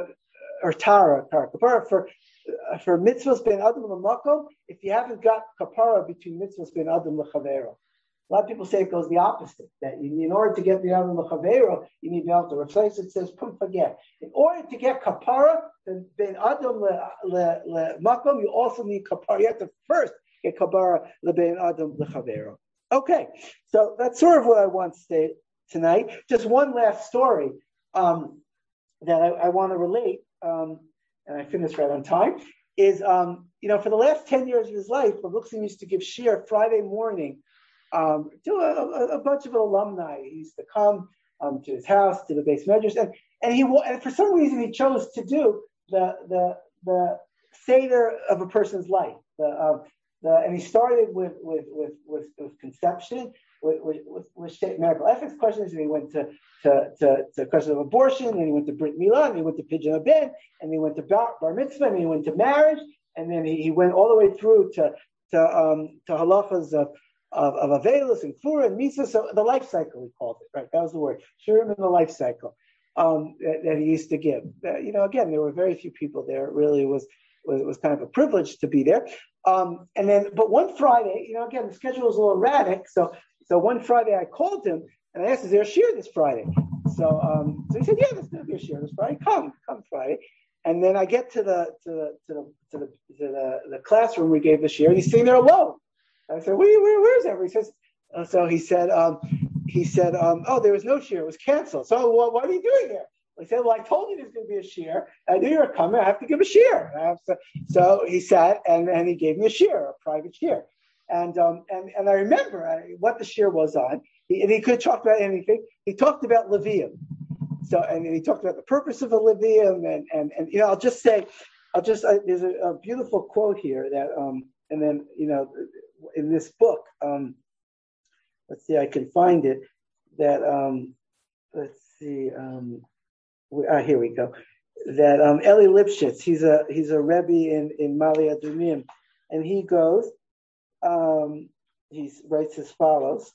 kapara for mitzvahs ben adam l'makom if you haven't got kapara between mitzvahs ben adam l'chavero. A lot of people say it goes the opposite, that in order to get ben adam l'chavero, you need to replace it. It says, forget. In order to get kapara ben adam l'makom, you also need kapara. You have to first get kapara ben adam l'chavero. Okay, so that's sort of what I want to say tonight. Just one last story that I want to relate, and I finished right on time, is, for the last 10 years of his life, Rav Lichtenstein used to give shiur Friday morning to a bunch of alumni. He used to come to his house, to the base measures, and for some reason he chose to do the seder of a person's life, and he started with conception, with medical ethics questions, and he went to question of abortion, and he went to Brit Milah, and he went to Pidyon Ben, and he went to Bar Mitzvah, and he went to marriage, and then he went all the way through to halachas of Avelis and Kfura and Misa. So the life cycle, he called it, right? That was the word. Shurim in the life cycle that he used to give. Again, there were very few people there. It really was kind of a privilege to be there. But one Friday, again, the schedule was a little erratic. So one Friday I called him and I asked, "Is there a shiur this Friday?" So he said, "Yeah, there's going to be a shiur this Friday. Come Friday." And then I get to the classroom we gave the shiur, and he's sitting there alone. I said, "Where's everybody?" He said, "Oh, there was no shiur. It was canceled. So what are you doing here?" He said, "Well, I told you there's going to be a shiur. I knew you were coming. I have to give a shiur." So he sat and he gave me a shiur, a private shiur. And I remember what the shiur was on. He could talk about anything. He talked about Levium. he talked about the purpose of the Levium, and I'll just say, there's a beautiful quote here that and then in this book, let's see, I can find it. That let's see, here we go. That Eli Lipschitz, he's a Rebbe in Mali Adumim, and he goes, he writes as follows.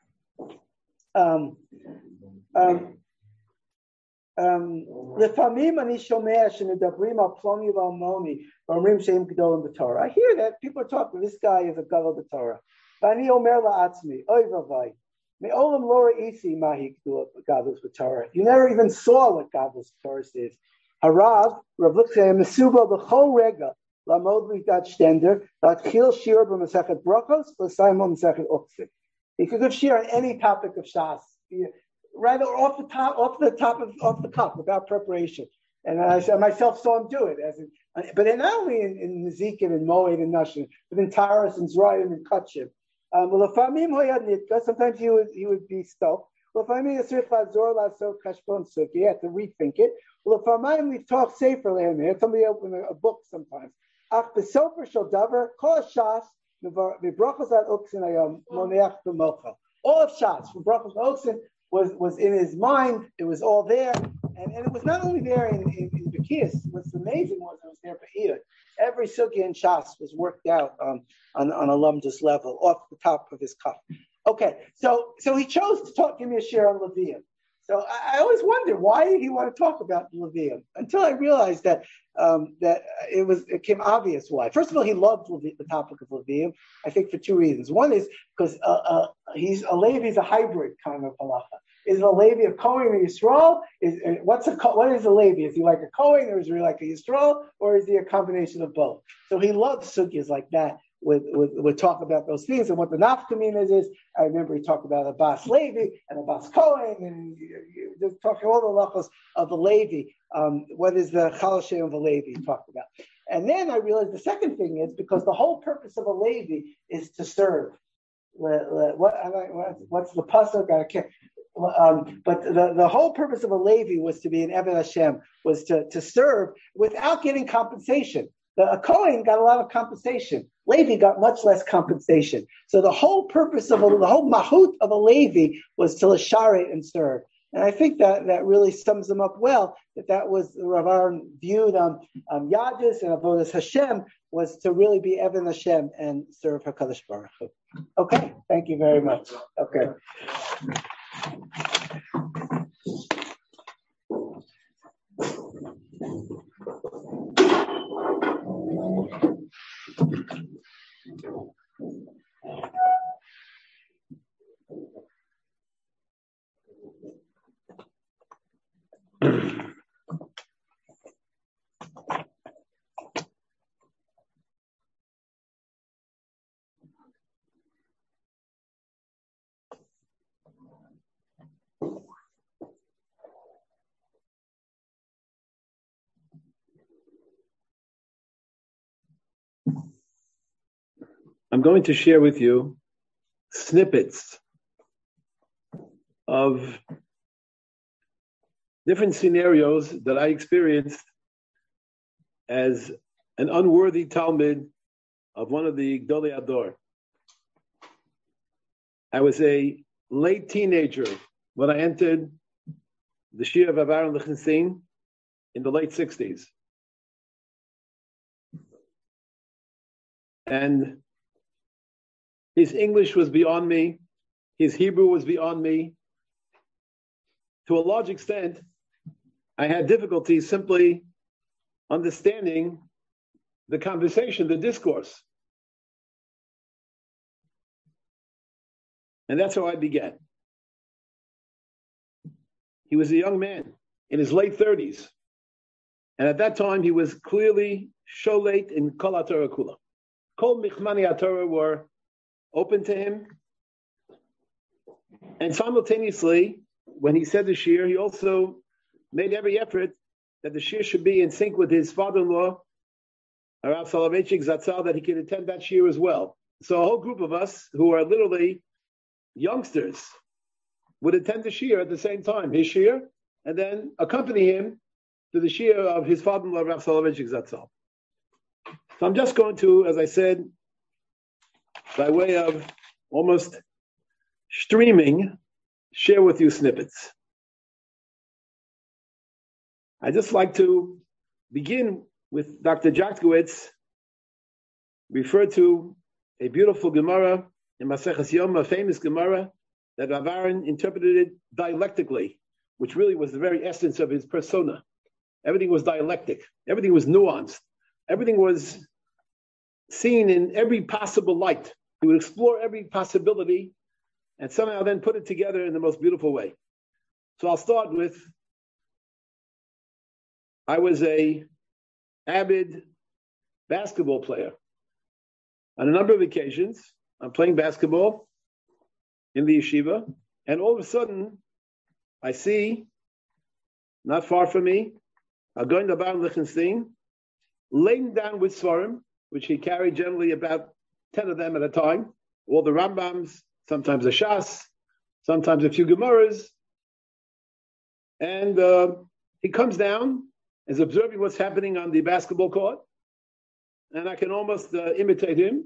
לפעמים אני שומע שמדברים על פלוני ואלמוני ואומרים שהם גדולים בתורה. I hear that people are talking, this guy is a גדול בתורה. ואני אומר לעצמי, אוי ואבוי, מעולם לא ראיתי מהי גדלות בתורה. You never even saw what גדלות בתורה is. הרב, רב ליקסה, מסובל בכל רגע לעמוד לידת שטנדר, להתחיל שיעור במסכת ברכות ולסיים במסכת עוקצים. He could give shiur on any topic of Shas, right off the cuff, without preparation. And I myself saw him do it. But not only in Nezikin and Moed and Nashim, but in Taras and Zrayim and Kutchim. Sometimes he would be stoked. He had to rethink it. We talk safer land. Somebody open a book sometimes. All of Shas from Brachos Oksin was in his mind. It was all there, and it was not only there in Bekiyas. What's amazing was it was there for Iyud. Every sugya in Shas was worked out on a lumdus level, off the top of his cuff. Okay, so he chose to give me a shiur on Levium. So I always wondered, why did he want to talk about Levium? Until I realized that it became obvious why. First of all, he loved the topic of Levium, I think for two reasons. One is because he's a Levi is a hybrid kind of halacha. Is a Levi a Kohen or Yisrael? What is a Levi? Is he like a Kohen or is he like a Yisrael, or is he a combination of both? So he loves sugyas like that. Would talk about those things, and what the nafkaminas is. I remember he talked about a Bas Levi and a Bas Kohen, and just talking all the lachos of the Levi. What is the Chalashem of a Levi he talked about? And then I realized the second thing is because the whole purpose of a Levi is to serve. What's the pasuk? I can't. But the whole purpose of a Levi was to be an Eved Hashem, was to serve without getting compensation. A Kohen got a lot of compensation. Levi got much less compensation. So the whole purpose of the whole mahut of a Levi was to l'sharet and serve. And I think that really sums them up well. That was Rav Aaron viewed Yadus and Avodas Hashem was to really be Even Hashem and serve Hakadosh Baruch Hu. Okay, thank you very much. Okay. I'm going to share with you snippets of different scenarios that I experienced as an unworthy Talmud of one of the Gdolei Ador. I was a late teenager when I entered the Shir of Aaron Lichtenstein in the late 60s. And his English was beyond me. His Hebrew was beyond me. To a large extent, I had difficulty simply understanding the conversation, the discourse. And that's how I began. He was a young man in his late 30s. And at that time, he was clearly sholet in Kol HaTorah Kula. Kol Michmani HaTorah were open to him. And simultaneously, when he said the shir, he also made every effort that the shir should be in sync with his father-in-law, Rav Soloveitchik Zatzal, that he could attend that shir as well. So a whole group of us who are literally youngsters would attend the shir at the same time, his shir and then accompany him to the shir of his father-in-law, Rav Soloveitchik Zatzal. So I'm just going to, as I said, by way of almost streaming, share with you snippets. I just like to begin with Dr. Jatkowitz, referred to a beautiful Gemara in Maseches Yom, a famous Gemara that Rav Aaron interpreted it dialectically, which really was the very essence of his persona. Everything was dialectic. Everything was nuanced. Everything was seen in every possible light. He would explore every possibility and somehow then put it together in the most beautiful way. So I'll start with, I was a avid basketball player. On a number of occasions, I'm playing basketball in the yeshiva, and all of a sudden, I see, not far from me, Agon Rabban Lichtenstein, laying down with Svarim, which he carried generally about 10 of them at a time, all the Rambams, sometimes a Shas, sometimes a few Gemaras, and he comes down, is observing what's happening on the basketball court, and I can almost imitate him.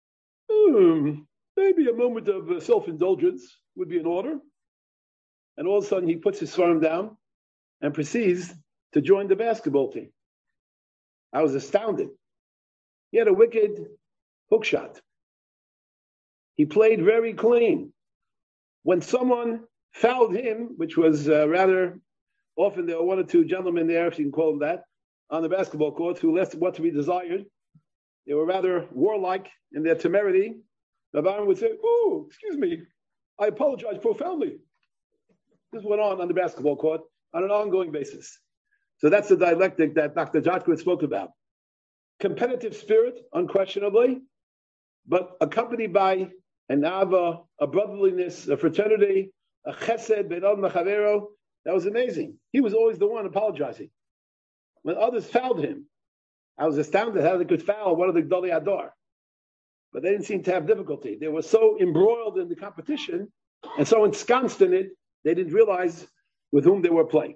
Maybe a moment of self-indulgence would be in order. And all of a sudden, he puts his Svarim down and proceeds to join the basketball team. I was astounded. He had a wicked hook shot. He played very clean. When someone fouled him, which was rather often, there were one or two gentlemen there, if you can call them that, on the basketball court who left what to be desired. They were rather warlike in their temerity. Rav Aaron would say, "Oh, excuse me, I apologize profoundly." This went on the basketball court on an ongoing basis. So that's the dialectic that Dr. Jatkowitz spoke about. Competitive spirit, unquestionably, but accompanied by an ava, a brotherliness, a fraternity, a chesed, be'ad mechavero. That was amazing. He was always the one apologizing. When others fouled him, I was astounded how they could foul one of the Gdolei Hador. But they didn't seem to have difficulty. They were so embroiled in the competition and so ensconced in it, they didn't realize with whom they were playing.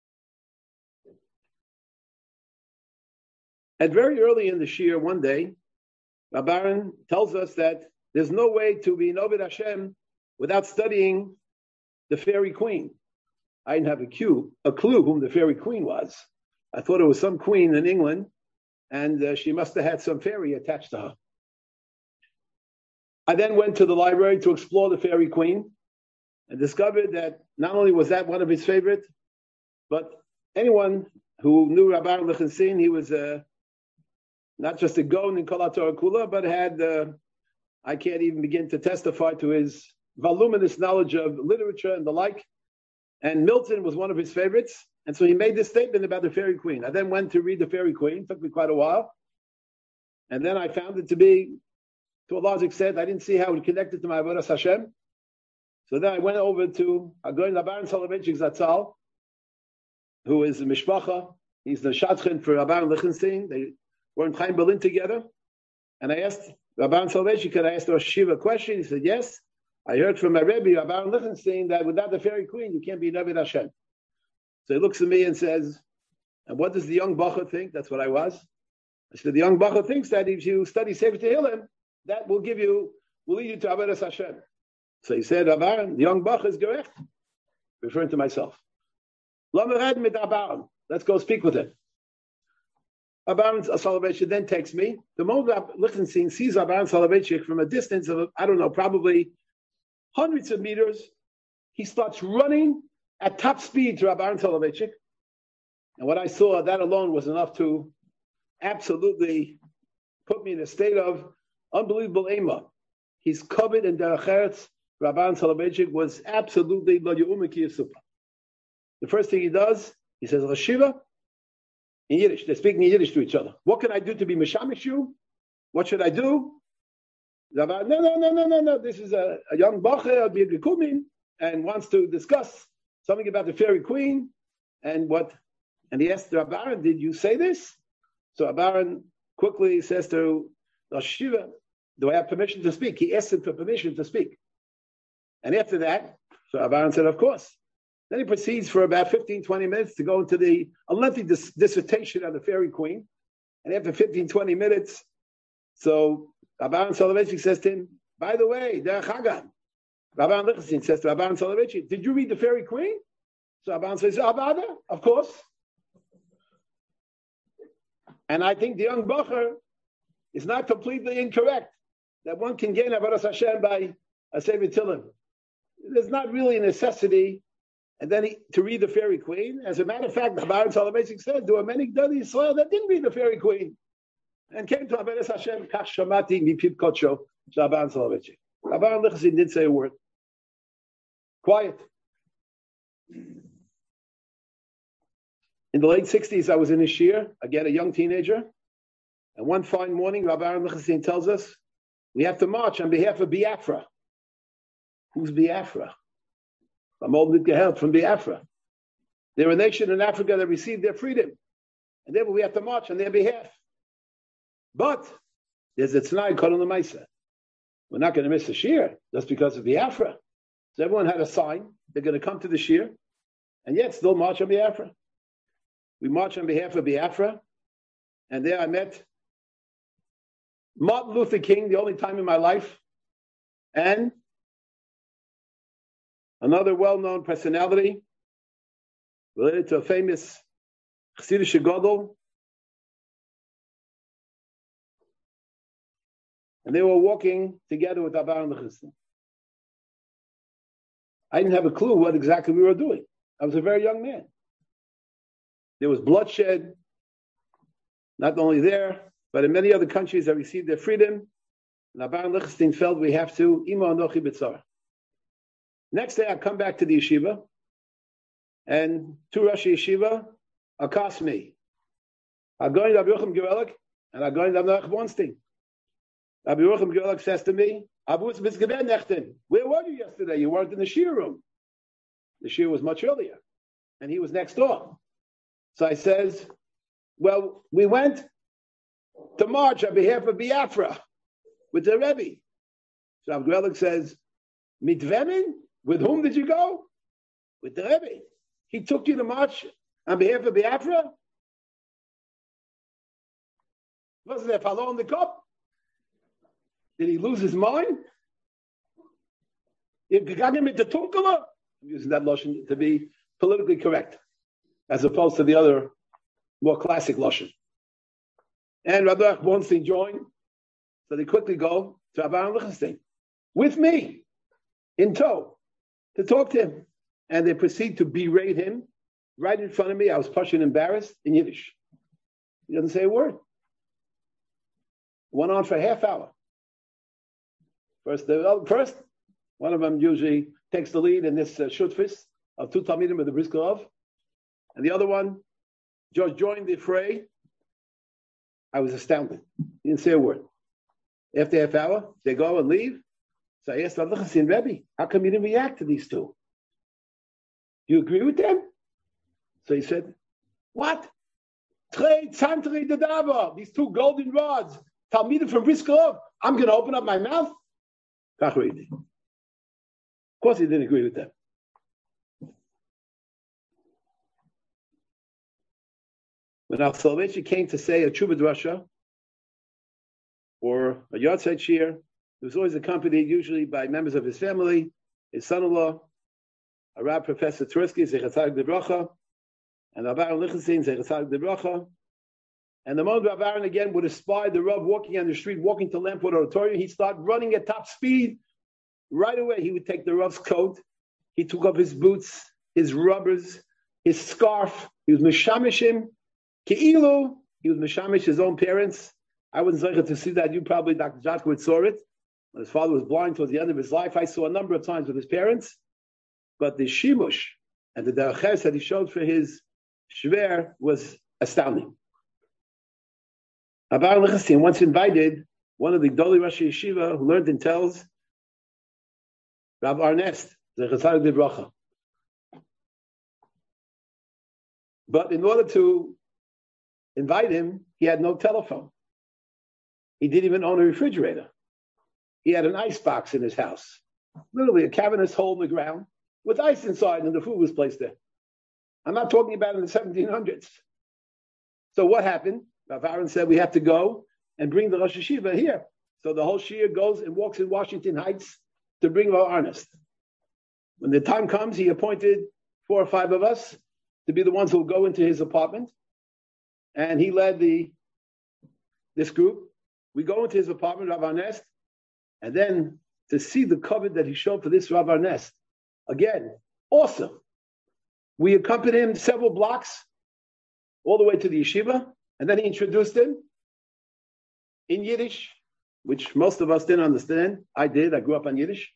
And very early in the Shir, one day, Rav Aaron tells us that there's no way to be Oved Hashem without studying the Fairy Queen. I didn't have a clue whom the Fairy Queen was. I thought it was some queen in England, and she must have had some fairy attached to her. I then went to the library to explore the Fairy Queen and discovered that not only was that one of his favorite, but anyone who knew Rav Aaron Lichtenstein, he was not just a Gaon in Kol HaTorah Kula, but had, I can't even begin to testify to his voluminous knowledge of literature and the like. And Milton was one of his favorites. And so he made this statement about the Fairy Queen. I then went to read the Fairy Queen. It took me quite a while. And then I found it to be, to a large extent, I didn't see how it connected to my Avodas Hashem. So then I went over to Agon Rabban Soloveitchik Zatzal, who is a Mishpacha. He's the Shadchan for Rabban Lichtenstein. They were in Chaim Berlin together. And I asked Rabban Soloveitchik, could I ask Rosh Hashiva a question? He said, yes. I heard from my Rebbe, Rabban Lichtenstein, that without the Fairy Queen, you can't be Oved Hashem. So he looks at me and says, and what does the young Bacha think? That's what I was. I said, the young Bacha thinks that if you study Sefer Tehillim, that will lead you to Avodas Hashem. So he said, Rav Aaron, the young Bacha is gerecht, referring to myself. Let's go speak with him. Rav Aaron Soloveitchik then takes me. The moment Rav Lichtenstein sees Rav Aaron Soloveitchik from a distance of, I don't know, probably hundreds of meters, he starts running at top speed to Rav Aaron Soloveitchik. And what I saw, that alone was enough to absolutely put me in a state of unbelievable ema. He's covered in derech eretz. Rav Aaron Soloveitchik was absolutely lo ye'umen ki yisupah. The first thing he does, he says, Rashiva, in Yiddish. They're speaking in Yiddish to each other. What can I do to be mishamish you? What should I do? No. This is a young bacher, be a gekumin, and wants to discuss something about the Fairy Queen and what. And he asked Rav Aaron, did you say this? So Rav Aaron quickly says to Rosh Hashiva, do I have permission to speak? He asked him for permission to speak. And after that, so Rav Aaron said, of course. Then he proceeds for about 15, 20 minutes to go into a lengthy dissertation on the Fairy Queen. And after 15, 20 minutes, so Rabban Soloveitchik says to him, by the way, Derech Hagan, Rabban Lichtenstein says to Rabban Soloveitchik, did you read the Fairy Queen? So Rabban says, Abada, of course. And I think the young Bacher is not completely incorrect that one can gain Avodas Hashem by a Sefer Tilim. There's not really a necessity, and then to read the Fairy Queen. As a matter of fact, Rabban Soloveitchik said there were many Gedolei Yisrael that didn't read the Fairy Queen and came to Avodas Hashem. Kach shamati mipid kodsho Rabban Soloveitchik. Rabban Lichtenstein didn't say a word. Quiet. In the late 60s, I was in a shir, again a young teenager, and one fine morning, Rabban Lichtenstein tells us, we have to march on behalf of Biafra. Who's Biafra? I'm old Gehelt from Biafra. They're a nation in Africa that received their freedom, and therefore we have to march on their behalf. But there's a T'nai Kodem L'Maisa. We're not going to miss the shir just because of Biafra. So everyone had a sign. They're going to come to the shir, and yet still march on Biafra. We marched on behalf of Biafra, and there I met Martin Luther King, the only time in my life, and another well-known personality related to a famous Chassidish Gadol. And they were walking together with Rabban Lichtenstein. I didn't have a clue what exactly we were doing. I was a very young man. There was bloodshed, not only there, but in many other countries that received their freedom. And Rabban Lichtenstein felt we have to, Imo Anochi B'tzar. Next day, I come back to the yeshiva, and two Rosh Yeshiva accost me. I'm going to Rabbi Yochim Gerelik, and I'm going to Rabbi Weinstein. Rabbi Yochim Gerelik says to me, where were you yesterday? You weren't in the shir room. The shir was much earlier, and he was next door. So I says, well, we went to march on behalf of Biafra with the Rebbe. So Rabbi Gerelik says, Mitvemin? With whom did you go? With the Rebbe. He took you to march on behalf of Biafra? Wasn't there Palo on the cup? Did he lose his mind? I'm using that lotion to be politically correct, as opposed to the other more classic lotion. And Rabbi Weinstein joined, so they quickly go to Rabban Lichtenstein with me in tow to talk to him. And they proceed to berate him right in front of me. I was pushing embarrassed in Yiddish. He doesn't say a word. Went on for a half hour. First, one of them usually takes the lead in this shutfis of two Talmidim with the Brisker of, and the other one just joined the fray. I was astounded. He didn't say a word. After half hour, they go and leave. So I asked Rabbi Lichtenstein, Rebbe, how come you didn't react to these two? Do you agree with them? So he said, what? These two golden rods, Talmidim from Brisker, I'm going to open up my mouth? Of course he didn't agree with them. When Al Soloveitchik came to say a Tshuva Drasha or a Yahrzeit Shir, he was always accompanied usually by members of his family, his son-in-law, a Rav Professor Tversky, Zecher Tzadik Lebracha, and Rabbi Aaron Lichtenstein, Zecher Tzadik Lebracha. And the moment Rabbi Aaron again would espy the Rav walking on the street, walking to Lampwood Auditorium, he'd start running at top speed. Right away, he would take the Rav's coat. He took off his boots, his rubbers, his scarf. He was Meshamishim. Ke'ilu, he was Meshamish his own parents. I wasn't zeichet to see that. You probably, Dr. Jatkowitz, saw it. When his father was blind towards the end of his life, I saw a number of times with his parents. But the shimush and the derech that he showed for his shver was astounding. Rabbi Lichtenstein once invited one of the Gedolei Rosh Yeshiva who learned and tells Rav Arnest, Zecher Tzadik Lebracha. But in order to invite him, he had no telephone. He didn't even own a refrigerator. He had an ice box in his house, literally a cavernous hole in the ground. with ice inside, and the food was placed there. I'm not talking about in the 1700s. So what happened? Rav Aaron said we have to go and bring the Rosh Hashiva here. So the whole Shia goes and walks in Washington Heights to bring Rav Ernest. When the time comes, he appointed 4 or 5 of us to be the ones who will go into his apartment. And he led this group. We go into his apartment, Rav Ernest, and then to see the covet that he showed for this Rav Ernest. Again, awesome. We accompanied him several blocks all the way to the yeshiva, and then he introduced him in Yiddish, which most of us didn't understand. I did. I grew up on Yiddish.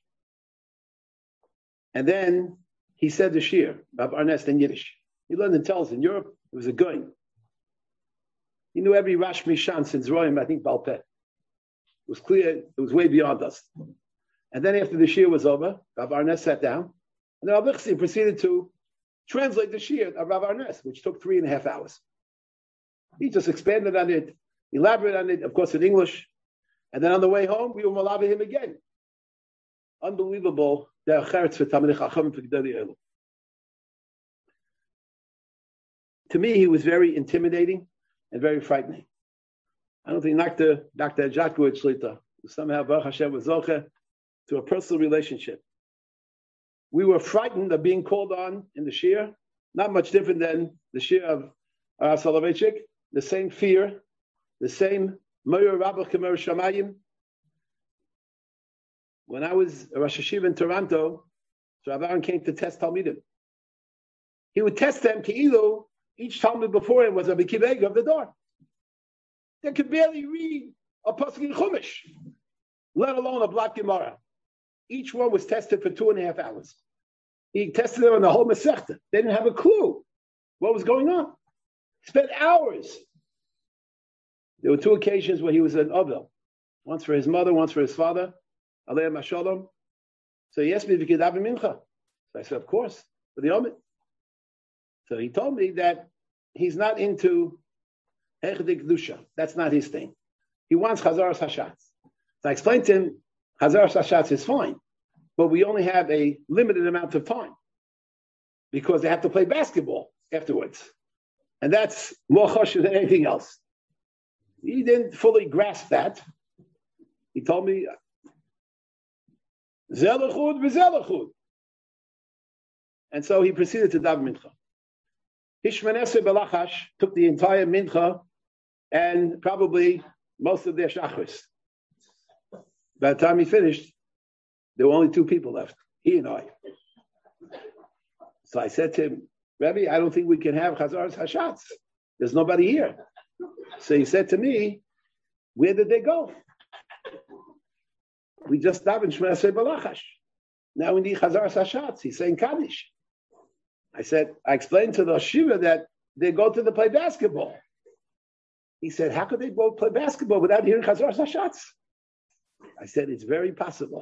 And then he said the shir, Rav Ernest, in Yiddish. He learned in Telz in Europe. It was a goin. He knew every Rash Mishan since Royim, I think, Baal Peh. It was clear. It was way beyond us. And then after the shir was over, Rav Ernest sat down, and then Rav Lichsi proceeded to translate the shir of Rav Ernest, which took 3.5 hours. He just expanded on it, elaborated on it, of course, in English. And then on the way home, we were malava him again. Unbelievable. To me, he was very intimidating and very frightening. I don't think Dr. Jackowitz Shlita somehow Baruch Hashem was zoche to a personal relationship. We were frightened of being called on in the shir, not much different than the shir of Soloveitchik, the same fear, the same Meir Rabba Kemer Shamayim. When I was a Rosh Hashiva in Toronto, so Rav Aaron came to test Talmidim. He would test them, Ki'ilu, each Talmud before him was a B'kiveg of the door. They could barely read a Pasuk in Chumash, let alone a Black Gemara. Each one was tested for 2.5 hours. He tested them on the whole Masechta. They didn't have a clue what was going on. He spent hours. There were 2 occasions where he was an Ovel. Once for his mother, once for his father. Aleichem Hashalom. So he asked me if he could have a mincha. So I said, of course, for the Omid. So he told me that he's not into Hechdik Dusha. That's not his thing. He wants Chazaras Hashatz. So I explained to him, Chazaras Hashatz is fine, but we only have a limited amount of time because they have to play basketball afterwards. And that's more choshev than anything else. He didn't fully grasp that. He told me, Zelachud v'zelachud. And so he proceeded to daven mincha. Hishmanese Belachash took the entire mincha and probably most of their shachris. By the time he finished, there were only 2 people left, he and I. So I said to him, Rabbi, I don't think we can have Chazaras Hashatz. There's nobody here. So he said to me, where did they go? We just davened Shema Yisrael Balachash. Now we need Chazaras Hashatz. He's saying Kaddish. I explained to the Shiva that they go to play basketball. He said, how could they both play basketball without hearing Chazaras Hashatz? I said, it's very possible.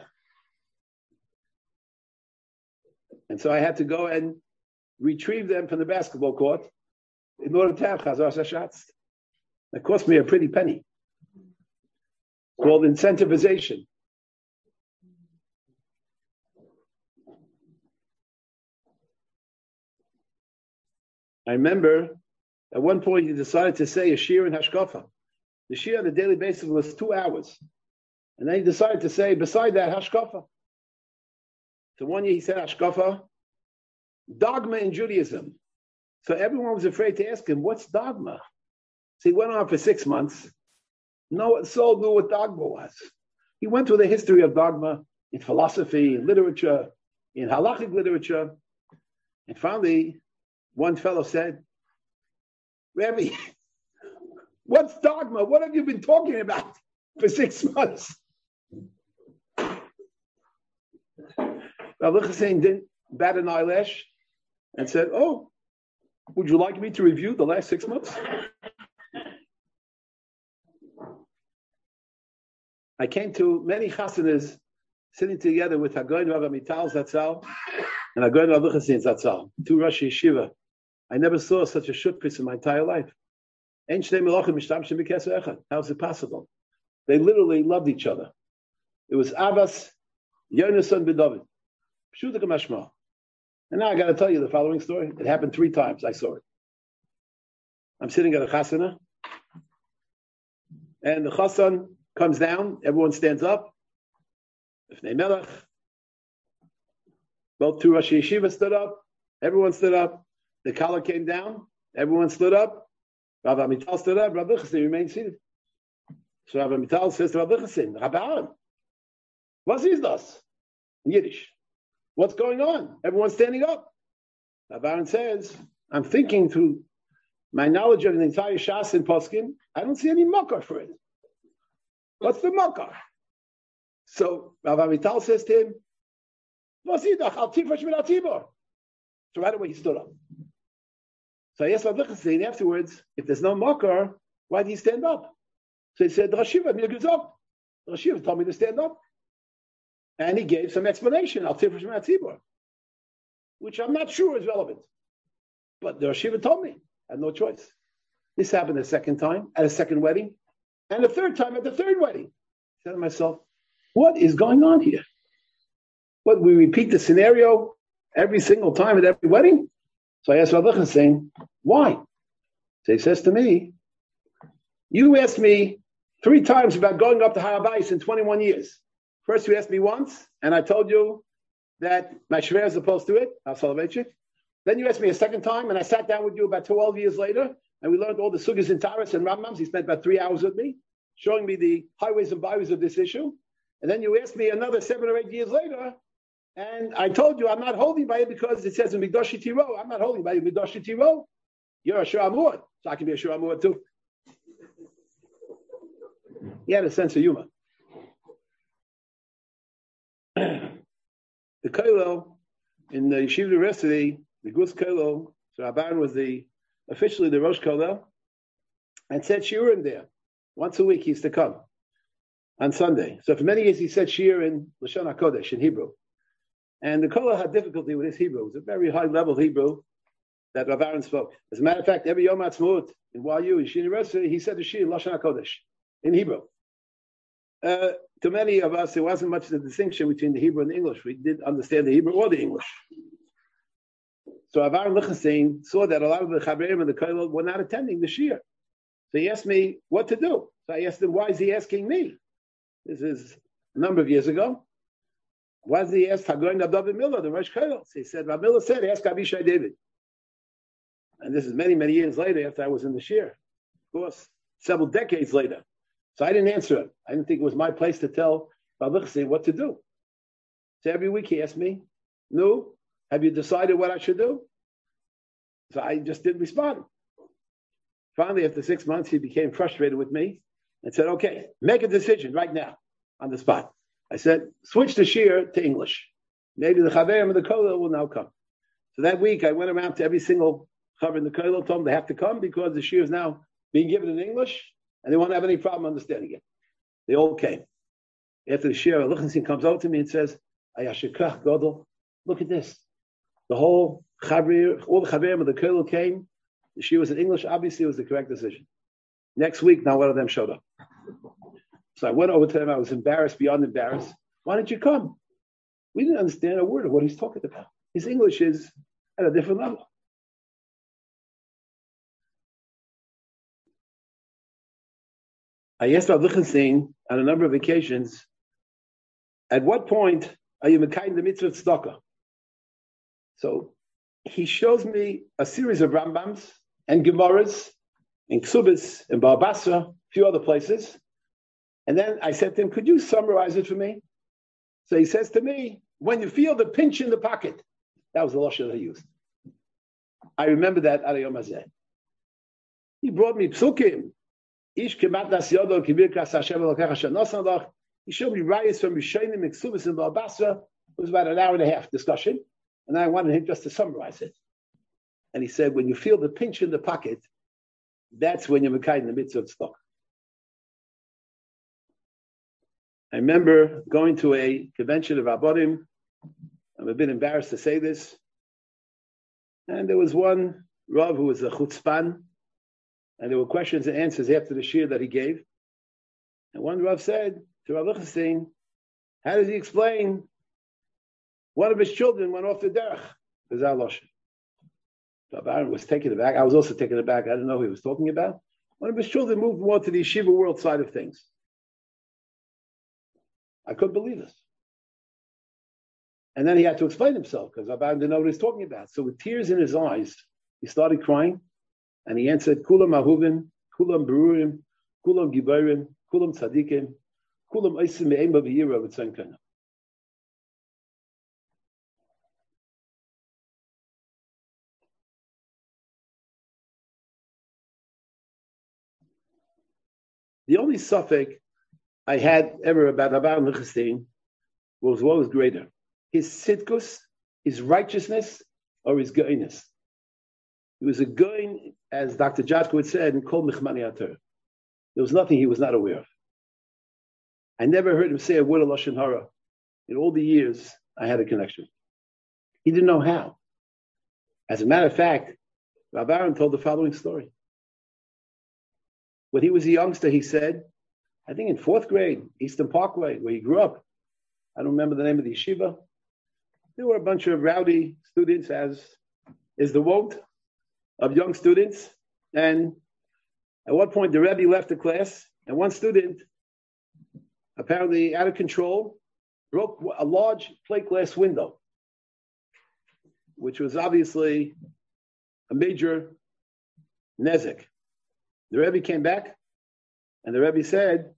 And so I had to go and retrieve them from the basketball court in order to have Chazaras Hashatz. It cost me a pretty penny. It's called incentivization. I remember at one point he decided to say a shir in Hashkafa. The shir on a daily basis was 2 hours. And then he decided to say, beside that, Hashkafa. So one year he said Hashkafa, dogma in Judaism. So everyone was afraid to ask him, what's dogma? So he went on for 6 months. No soul knew what dogma was. He went through the history of dogma in philosophy, in literature, in halachic literature. And finally, one fellow said, Rabbi, what's dogma? What have you been talking about for 6 months? Rabbi Hussein didn't bat an eyelash and said, oh, would you like me to review the last 6 months? I came to many chasanas sitting together with Hagoyin Rav Amital Zatzal and Hagoyin Rav Hussein Zatzal, 2 Rosh Yeshiva. I never saw such a shutkus in my entire life. How is it possible? They literally loved each other. It was Abbas, Yonason B'David. And now I got to tell you the following story. It happened 3 times. I saw it. I'm sitting at a chasana, and the chasan comes down. Everyone stands up. Ifnei Melech. Both 2 Rosh Yeshiva stood up. Everyone stood up. The Kala came down. Everyone stood up. Rav Amital stood up. Rav Lichtenstein remained seated. So Rav Amital says to Rav Lichtenstein, Rabbi Aaron, what is this? In Yiddish. What's going on? Everyone's standing up. Rav Aaron says, I'm thinking through my knowledge of the entire Shas and Poskim, I don't see any makar for it. What's the makar? So Rav Amital says to him, so right away he stood up. So I asked Rav Lichtenstein afterwards, if there's no makar, why did he stand up? So he said, Rashiva mir gesagt. Rashiva told me to stand up. And he gave some explanation, which I'm not sure is relevant. But the Rashiva told me. I had no choice. This happened a second time, at a second wedding, and a third time at the third wedding. I said to myself, what is going on here? What, we repeat the scenario every single time at every wedding? So I asked Rav Lichtenstein, why? So he says to me, you asked me 3 times about going up to Har HaBayis in 21 years. First you asked me once, and I told you that my shver is opposed to it, I'll celebrate you. Then you asked me a second time, and I sat down with you about 12 years later, and we learned all the sugyas and taras and Rambams. He spent about 3 hours with me, showing me the highways and byways of this issue. And then you asked me another 7 or 8 years later, and I told you I'm not holding by it because it says in Mikdashi Tiro. I'm not holding by Mikdashi Tiro. You're a Shur Amur, so I can be a Shur Amur too. He had a sense of humor. The Kollel in the Yeshiva University, the Gus Kollel, so Rabban was officially the Rosh Kollel, and said shiurim there. Once a week he used to come on Sunday. So for many years he said shiur in Lashon HaKodesh, in Hebrew. And the Kollel had difficulty with his Hebrew. It was a very high level Hebrew that Rav Aaron spoke. As a matter of fact, every Yom HaAtzmaut in YU, Yeshiva University, he said the shiur in Lashon HaKodesh, in Hebrew. To many of us, there wasn't much of a distinction between the Hebrew and the English. We did understand the Hebrew or the English. So Rav Aaron Lichtenstein saw that a lot of the Chaverim and the Kollel were not attending the shiur. So he asked me what to do. So I asked him, why is he asking me? This is a number of years ago. Why did he ask Hagoyin David Miller, the Rosh Kollel? So he said, Rav Miller said, ask Abishai David. And this is many, many years later after I was in the shiur. Of course, several decades later. So I didn't answer him. I didn't think it was my place to tell Rav Lichtenstein what to do. So every week he asked me, no, have you decided what I should do? So I just didn't respond. Finally, after 6 months, he became frustrated with me and said, okay, make a decision right now on the spot. I said, switch the shiur to English. Maybe the Chaverim and the Kollel will now come. So that week, I went around to every single Chaver in the Kollel, told them they have to come because the shiur is now being given in English, and they won't have any problem understanding it. They all came. After the shiur, Lichtenstein comes out to me and says, Ayashikach Godel, look at this. The whole Chaver, all the Chaverim of the Kollel came. The shiur was in English. Obviously, it was the correct decision. Next week, not one of them showed up. So I went over to him. I was embarrassed beyond embarrassed. Why didn't you come? We didn't understand a word of what he's talking about. His English is at a different level. I asked Rav Lichtenstein on a number of occasions, at what point are you mekayim the mitzvah tzedakah? So he shows me a series of Rambams and Gemaras in Ksubis, in Baba Basra, a few other places. And then I said to him, could you summarize it for me? So he says to me, when you feel the pinch in the pocket, that was the lashon he used. I remember that at Yom Hazeh. He brought me psukim. Ish kemat das yodo kibir kas Hashem elokech asher nosan lach. He showed me rayos from Rishonim and Ksubis and Baba Basra. It was about an hour and a half discussion. And I wanted him just to summarize it. And he said, when you feel the pinch in the pocket, that's when you're mekayim the mitzvah of tzedakah. I remember going to a convention of Rabbanim. I'm a bit embarrassed to say this. And there was one Rav who was a chutzpan, and there were questions and answers after the shiur that he gave. And one Rav said to Rav Lichtenstein, how does he explain one of his children went off the derech Bezal Loshen. Rav Aaron was taken aback. I was also taken aback. I didn't know who he was talking about. One of his children moved more to the yeshiva world side of things. I couldn't believe this. And then he had to explain himself because Rav Aaron didn't know what he was talking about. So with tears in his eyes, he started crying, and he answered, Kulam Ahuvim, Kulam Berurim, Kulam Gibarim, Kulam Tzadikim, Kulam Eisim Me'ema V'yira V'tzenkana. The only suffix I had ever about Abraham Lichtenstein was what was greater, his tzidkus, his righteousness, or his goiness. He was a goin, as Dr. Jatkowitz said, in Kol Michmani Ater. There was nothing he was not aware of. I never heard him say a word of Lashon Hara. In all the years I had a connection. He didn't know how. As a matter of fact, Rav Aaron told the following story. When he was a youngster, he said, I think in 4th grade, Eastern Parkway, where he grew up, I don't remember the name of the yeshiva, there were a bunch of rowdy students, as is the wont of young students. And at one point, the Rebbe left the class, and one student, apparently out of control, broke a large plate glass window, which was obviously a major nezek. The Rebbe came back, and the Rebbe said,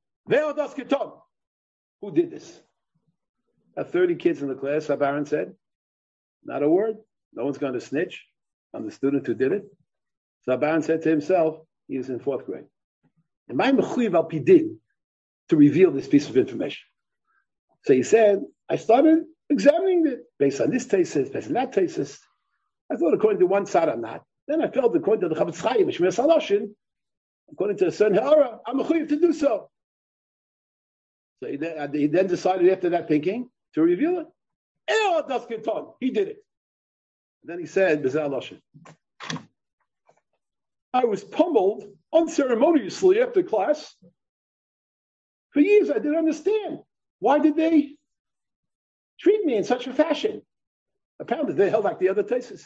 who did this? 30 kids in the class, Rav Aaron said. Not a word. No one's going to snitch on the student who did it. So Rav Aaron said to himself, he was in 4th grade. Am I mechuyev al pi din to reveal this piece of information? So he said, I started examining it based on this thesis, based on that thesis. I thought according to one side I'm not. Then I felt according to the Chavetz Chaim, Shmiras Haloshin, according to a certain ha'ara, I'm mechuyev to do so. So he then decided after that thinking to reveal it. He did it. Then he said, Bezal Loshen. I was pummeled unceremoniously after class. For years, I didn't understand. Why did they treat me in such a fashion? Apparently, they held like the other thesis.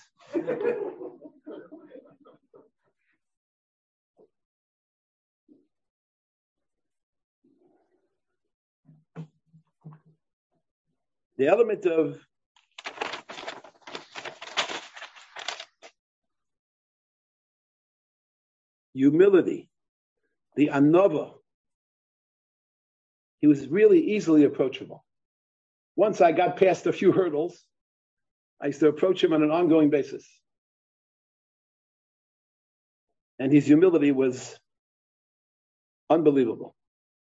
The element of humility, the anova, he was really easily approachable. Once I got past a few hurdles, I used to approach him on an ongoing basis. And his humility was unbelievable.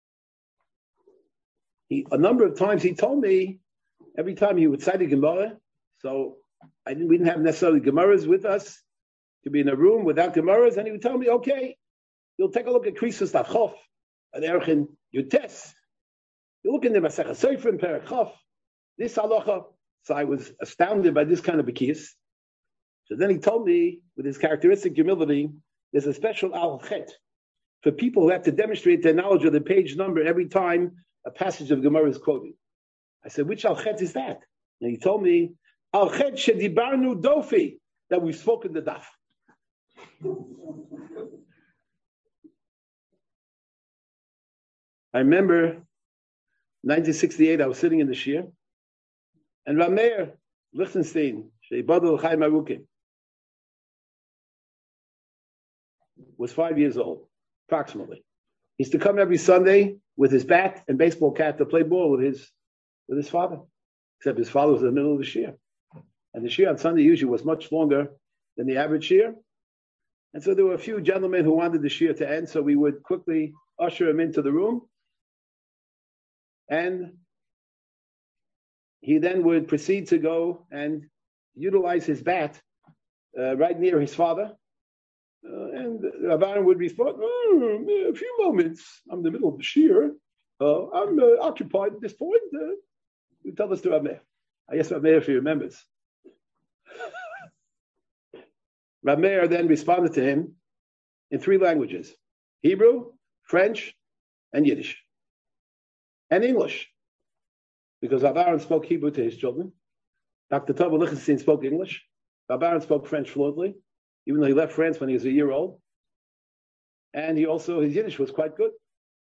A number of times he told me, every time he would cite a Gemara, so we didn't have necessarily Gemaras with us, to be in a room without Gemaras, and he would tell me, okay, you'll take a look at Krisus Daf Chof, at Erchin Yutes. You look in the Masechah Sefer in Perek Chof, this halacha. So I was astounded by this kind of bekiyas. So then he told me, with his characteristic humility, there's a special al-chet for people who have to demonstrate their knowledge of the page number every time a passage of Gemara is quoted. I said, which al-chet is that? And he told me, al-chet shedibarnu dofi, that we've spoken the daf. I remember 1968, I was sitting in the Shir, and Rav Meir Lichtenstein, Sheibadol Chaim Arukim, was 5 years old, approximately. He used to come every Sunday with his bat and baseball cap to play ball with his father, except his father was in the middle of the Shir. And the Shir on Sunday usually was much longer than the average Shir. And so there were a few gentlemen who wanted the Shir to end, so we would quickly usher him into the room. And he then would proceed to go and utilize his bat right near his father. And Rav Aaron would respond, a few moments, I'm in the middle of the Shir. I'm occupied at this point. You tell us to Rav Meir. I guess Rav Meir, if he remembers. Rav Meir then responded to him in 3 languages: Hebrew, French, and Yiddish. And English, because Rav Aaron spoke Hebrew to his children. Dr. Tova Lichtenstein spoke English. Rabbi spoke French fluently, even though he left France when he was a year old. And he also, his Yiddish was quite good.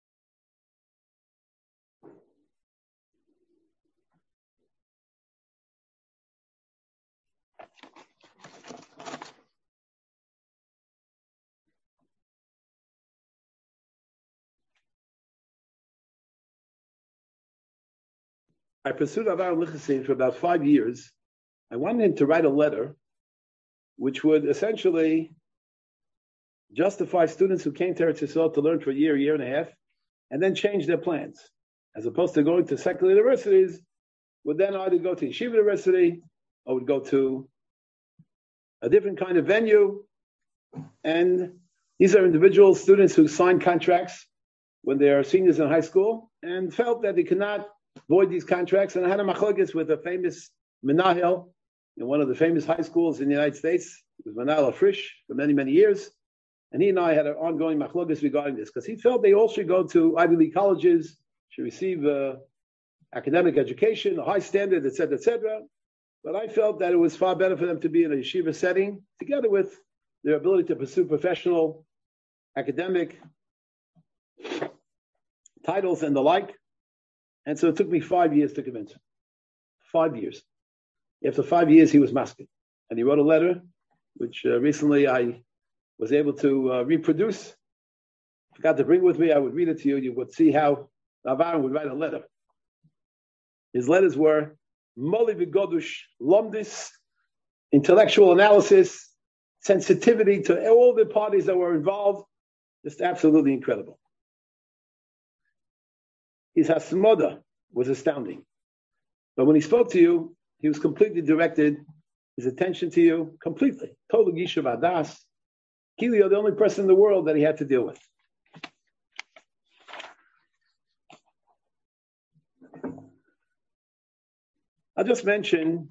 I pursued Avar Lichassin for about 5 years. I wanted him to write a letter which would essentially justify students who came to Eretz Yisrael to learn for a year and a half, and then change their plans. As opposed to going to secular universities, would then either go to Yeshiva University or would go to a different kind of venue. And these are individual students who signed contracts when they are seniors in high school and felt that they could not void these contracts. And I had a machlokes with a famous menahel in one of the famous high schools in the United States. It was Menahel Frisch for many, many years. And he and I had an ongoing machlokes regarding this because he felt they all should go to Ivy League colleges, should receive academic education, a high standard, et cetera, et cetera. But I felt that it was far better for them to be in a yeshiva setting, together with their ability to pursue professional, academic titles and the like. And so it took me 5 years to convince him. 5 years. After 5 years, he was masking. And he wrote a letter, which recently I was able to reproduce. Forgot to bring with me. I would read it to you. You would see how Avar would write a letter. His letters were Moli V'Godush Lomdis, intellectual analysis, sensitivity to all the parties that were involved. Just absolutely incredible. His hasmoda was astounding. But when he spoke to you, he was completely directed, his attention to you, completely. Total Gishav Adas. Kili, you're the only person in the world that he had to deal with. I'll just mention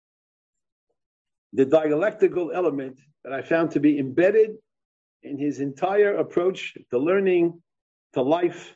the dialectical element that I found to be embedded in his entire approach to learning, to life.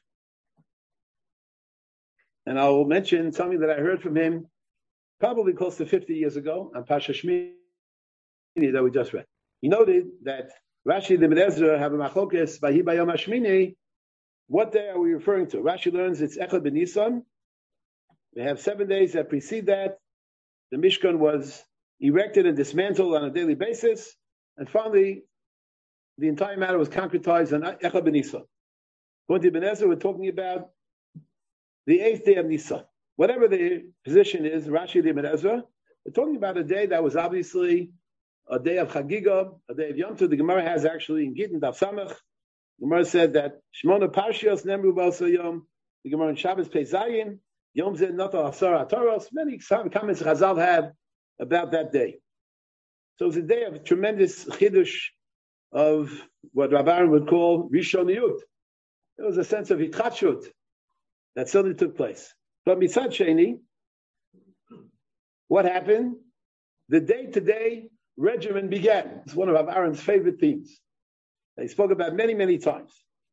And I will mention something that I heard from him probably close to 50 years ago on Pasha Shmini that we just read. He noted that Rashi and Ibn Ezra have a machlokes Vahi Bayom Hashmini. What day are we referring to? Rashi learns it's Echad B'Nisan. We have 7 days that precede that. The Mishkan was erected and dismantled on a daily basis. And finally, the entire matter was concretized on Echad B'Nisan. According to Ibn Ezra, we're talking about the 8th day of Nisan. Whatever the position is, Rashi and Ibn Ezra, we're talking about a day that was obviously a day of Chagiga, a day of Yom Tov. The Gemara has actually in Gittin Daf Samach. The Gemara said that Shmona Parshios Nemru B'Asar Yom. The Gemara in Shabbos Pei Zayin. Yom Zeh Nata Asar Ataros. Many comments Chazal have about that day. So it was a day of tremendous chidush of what Rabbi would call Rishoniyut. There was a sense of hitchachut that suddenly took place. But Mitzad Sheni, what happened? The day-to-day regimen began. It's one of Aaron's favorite themes. They spoke about many, many times.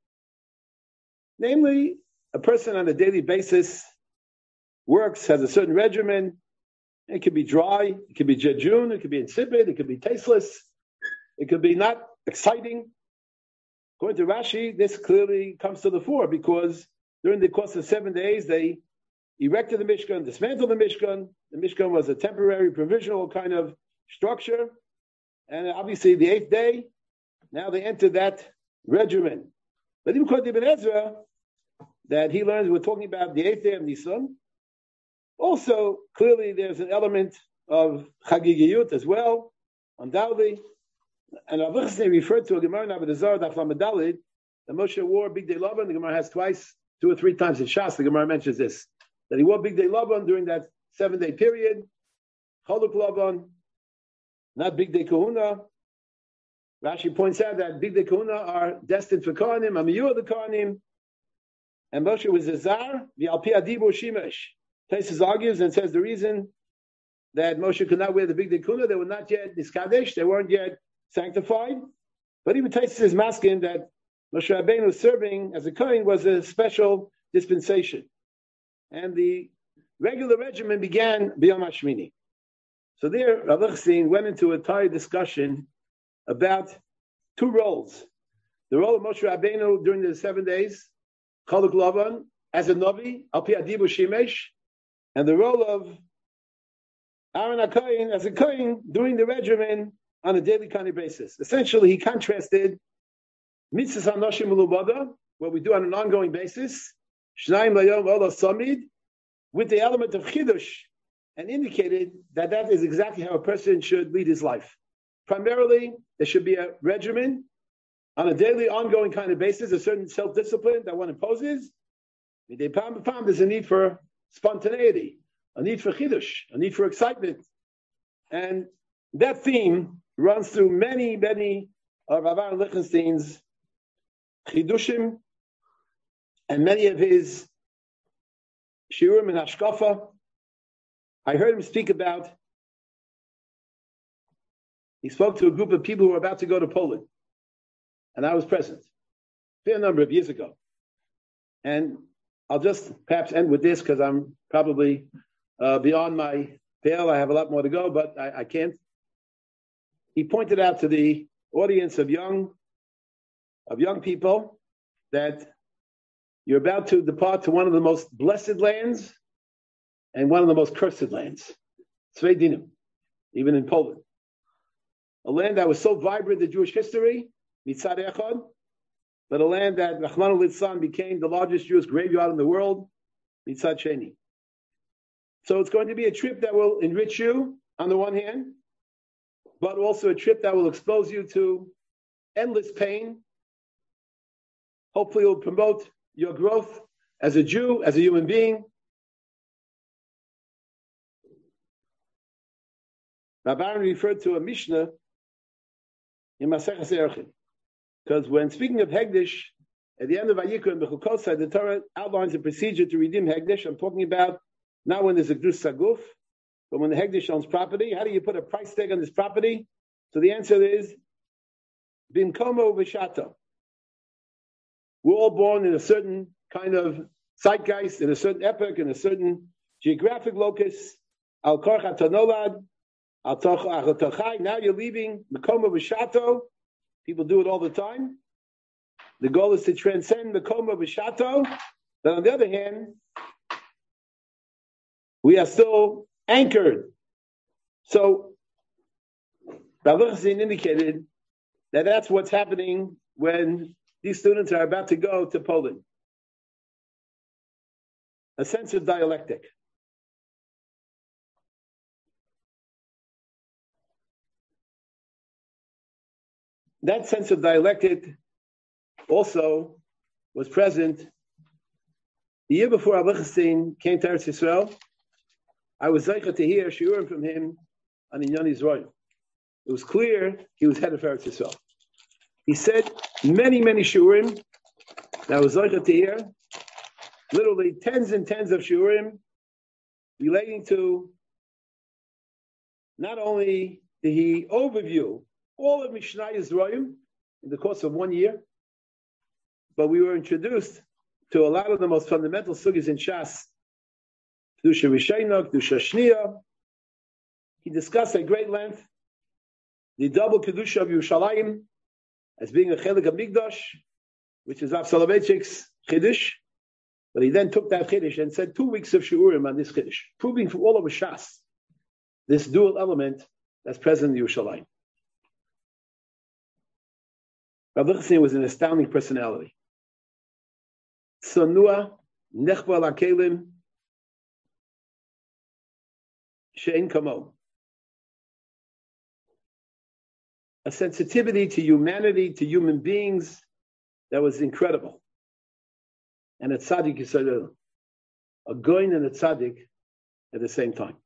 Namely, a person on a daily basis works, has a certain regimen. It could be dry, it could be jejun, it could be insipid, it could be tasteless, it could be not exciting. According to Rashi, this clearly comes to the fore because during the course of 7 days, they erected the Mishkan, dismantled the Mishkan. The Mishkan was a temporary, provisional kind of structure. And obviously, the 8th day, now they entered that regimen. But even according to Ibn Ezra, that he learns, we're talking about the 8th day of Nisan. Also, clearly, there's an element of Chagigiyut as well, undoubtedly. And Rav Lichtenstein referred to a Gemara in Avodah Zarah, Daf Lamed Daled, that Moshe wore Big Day Laban. The Gemara has twice, 2 or 3 times in Shas, the Gemara mentions this, that he wore Big Day Laban during that 7-day period. Chaluk Laban, not Big Day Kahuna. Rashi points out that Big Day Kahuna are destined for Kohanim, Amiyu the Kohanim, and Moshe was a Zar, V'al Pi Adibu Shimesh. Taisus argues and says the reason that Moshe could not wear the Big Day Kahuna, they were not yet Niskadesh, they weren't yet sanctified. But even Taisus is masking that Moshe Rabbeinu serving as a Kohen was a special dispensation. And the regular regimen began B'Yom HaShmini. So there, Rav Lichtenstein went into a entire discussion about two roles. The role of Moshe Rabbeinu during the 7 days, Chaluk Lavan, as a Navi, Al Pi Adibu Shemesh, and the role of Aaron HaKohen as a Kohen doing the regimen on a daily kind of basis. Essentially, he contrasted Mitzvahs HaNoshim Ulubada, what we do on an ongoing basis, Shnayim Layom Ola Samid, with the element of Chidush, and indicated that that is exactly how a person should lead his life. Primarily, there should be a regimen on a daily, ongoing kind of basis, a certain self-discipline that one imposes. There's a need for spontaneity, a need for chidush, a need for excitement. And that theme runs through many, many of Rav Aaron Lichtenstein's chidushim and many of his shiurim and hashkafa. I heard him speak about, he spoke to a group of people who were about to go to Poland. And I was present a number of years ago. And I'll just perhaps end with this because I'm probably beyond my pale. I have a lot more to go, but I can't. He pointed out to the audience of young people that you're about to depart to one of the most blessed lands and one of the most cursed lands, Tzvei Dinim, even in Poland. A land that was so vibrant in Jewish history, Mitzad Echad, but a land that Rachmana Litzlan became the largest Jewish graveyard in the world, Mitzad Sheni. So it's going to be a trip that will enrich you on the one hand, but also a trip that will expose you to endless pain. Hopefully it will promote your growth as a Jew, as a human being. Rav Aaron referred to a Mishnah in Maseches Erechim. Because when speaking of Hegdish, at the end of Vayikra and Bechukosai, the Torah outlines a procedure to redeem Hegdish. I'm talking about not when there's a Gdus Saguf, but when the Hegdish owns property. How do you put a price tag on this property? So the answer is Bimkomo Vishato. We're all born in a certain kind of zeitgeist, in a certain epoch, in a certain geographic locus. Al Korcha Tanolad, Al Tochai. Now you're leaving Bimkomo Vishato. People do it all the time. The goal is to transcend the Koma B'Shato. But on the other hand, we are still anchored. So, Rav Lichtenstein indicated that that's what's happening when these students are about to go to Poland. A sense of dialectic. That sense of dialectic also was present the year before Rav Lichtenstein came to Eretz Yisrael. I was zeicha to hear shiurim from him on Inyan Yisrael. It was clear he was head of Eretz Yisrael. He said many, many shiurim that I was zeicha to hear, literally tens and tens of shiurim relating to not only did he overview all of Mishnah Yisraelim in the course of 1 year, but we were introduced to a lot of the most fundamental sugis in Shas, Kedusha Rishayna, Kedusha Shniya. He discussed at great length the double Kedusha of Yerushalayim as being a Chelik of Migdash, which is Rav Soloveitchik's Chiddush. But he then took that Chiddush and said 2 weeks of Shiurim on this Chiddush, proving from all over Shas this dual element that's present in Yerushalayim. Rav Lichtenstein was an astounding personality. Tzanua, nechba lakelim, she'en kamo. A sensitivity to humanity, to human beings, that was incredible. And a tzaddik yisrael, a goyin and a tzaddik at the same time.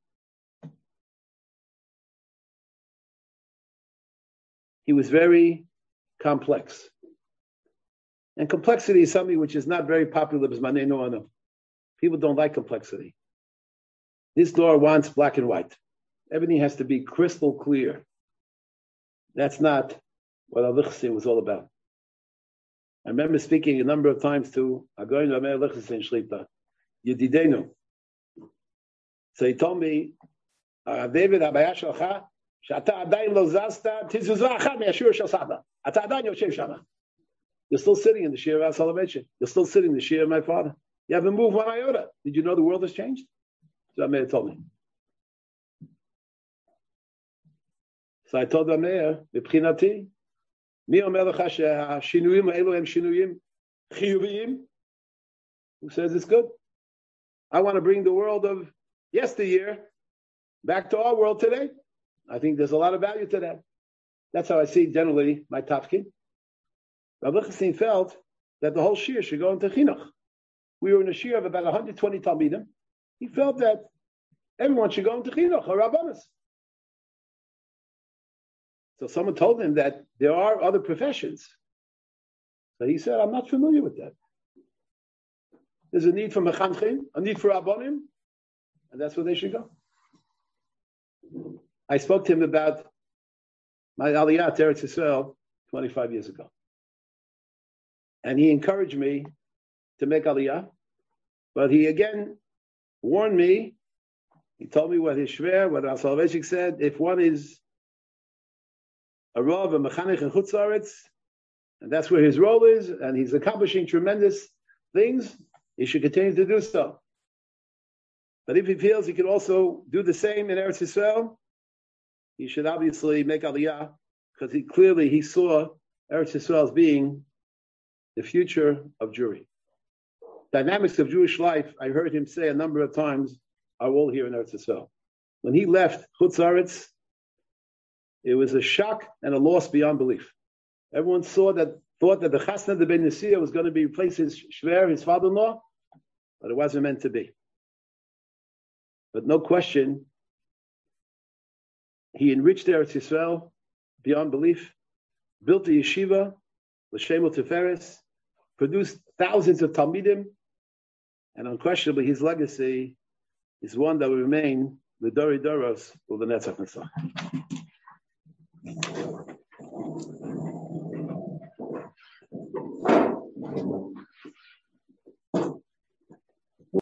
He was very complex. And complexity is something which is not very popular. People don't like complexity. This door wants black and white. Everything has to be crystal clear. That's not what Rav Lichtenstein was all about. I remember speaking a number of times to Agoyin Rav Lichtenstein Shlita, Yedidenu. So he told me, David, הבעיה שלך, שאתה עדיין לא זזת, תזוזה אחת מהשיעור של סבא. אתה עדיין יושב שם. You're still sitting in the Shir of Soloveitchik. You're still sitting in the Shir of my father. You haven't moved one iota. Did you know the world has changed? So Meir told me. So I told Meir, מבחינתי, מי אומר לך שהשינויים האלו הם שינויים חיוביים? Who says it's good? I want to bring the world of yesteryear back to our world today. I think there's a lot of value to that. That's how I see generally my tafkin. Rabbi Lichtenstein felt that the whole shir should go into chinuch. We were in a shir of about 120 talmidim. He felt that everyone should go into chinuch or rabbanos. So someone told him that there are other professions. So he said, I'm not familiar with that. There's a need for mechanchim, a need for rabbanim, and that's where they should go. I spoke to him about my aliyah to Eretz Yisrael 25 years ago. And he encouraged me to make aliyah, but he again warned me. He told me what his shver, what Soloveitchik said, if one is a rav, a mechanech in Chutz La'aretz, and that's where his role is, and he's accomplishing tremendous things, he should continue to do so. But if he feels he could also do the same in Eretz Yisrael, he should obviously make aliyah, because he saw Eretz Yisrael as being the future of Jewry. Dynamics of Jewish life, I heard him say a number of times, are all here in Eretz Yisrael. When he left Chutz La'aretz, it was a shock and a loss beyond belief. Everyone thought that the Chasna de Ben Yisrael was going to be replace his shver, his father-in-law, but it wasn't meant to be. But no question, he enriched Eretz Yisrael beyond belief, built a yeshiva, L'Shem Tiferes, produced thousands of talmidim, and unquestionably his legacy is one that will remain the Dori Doros will the Netzach Netzach.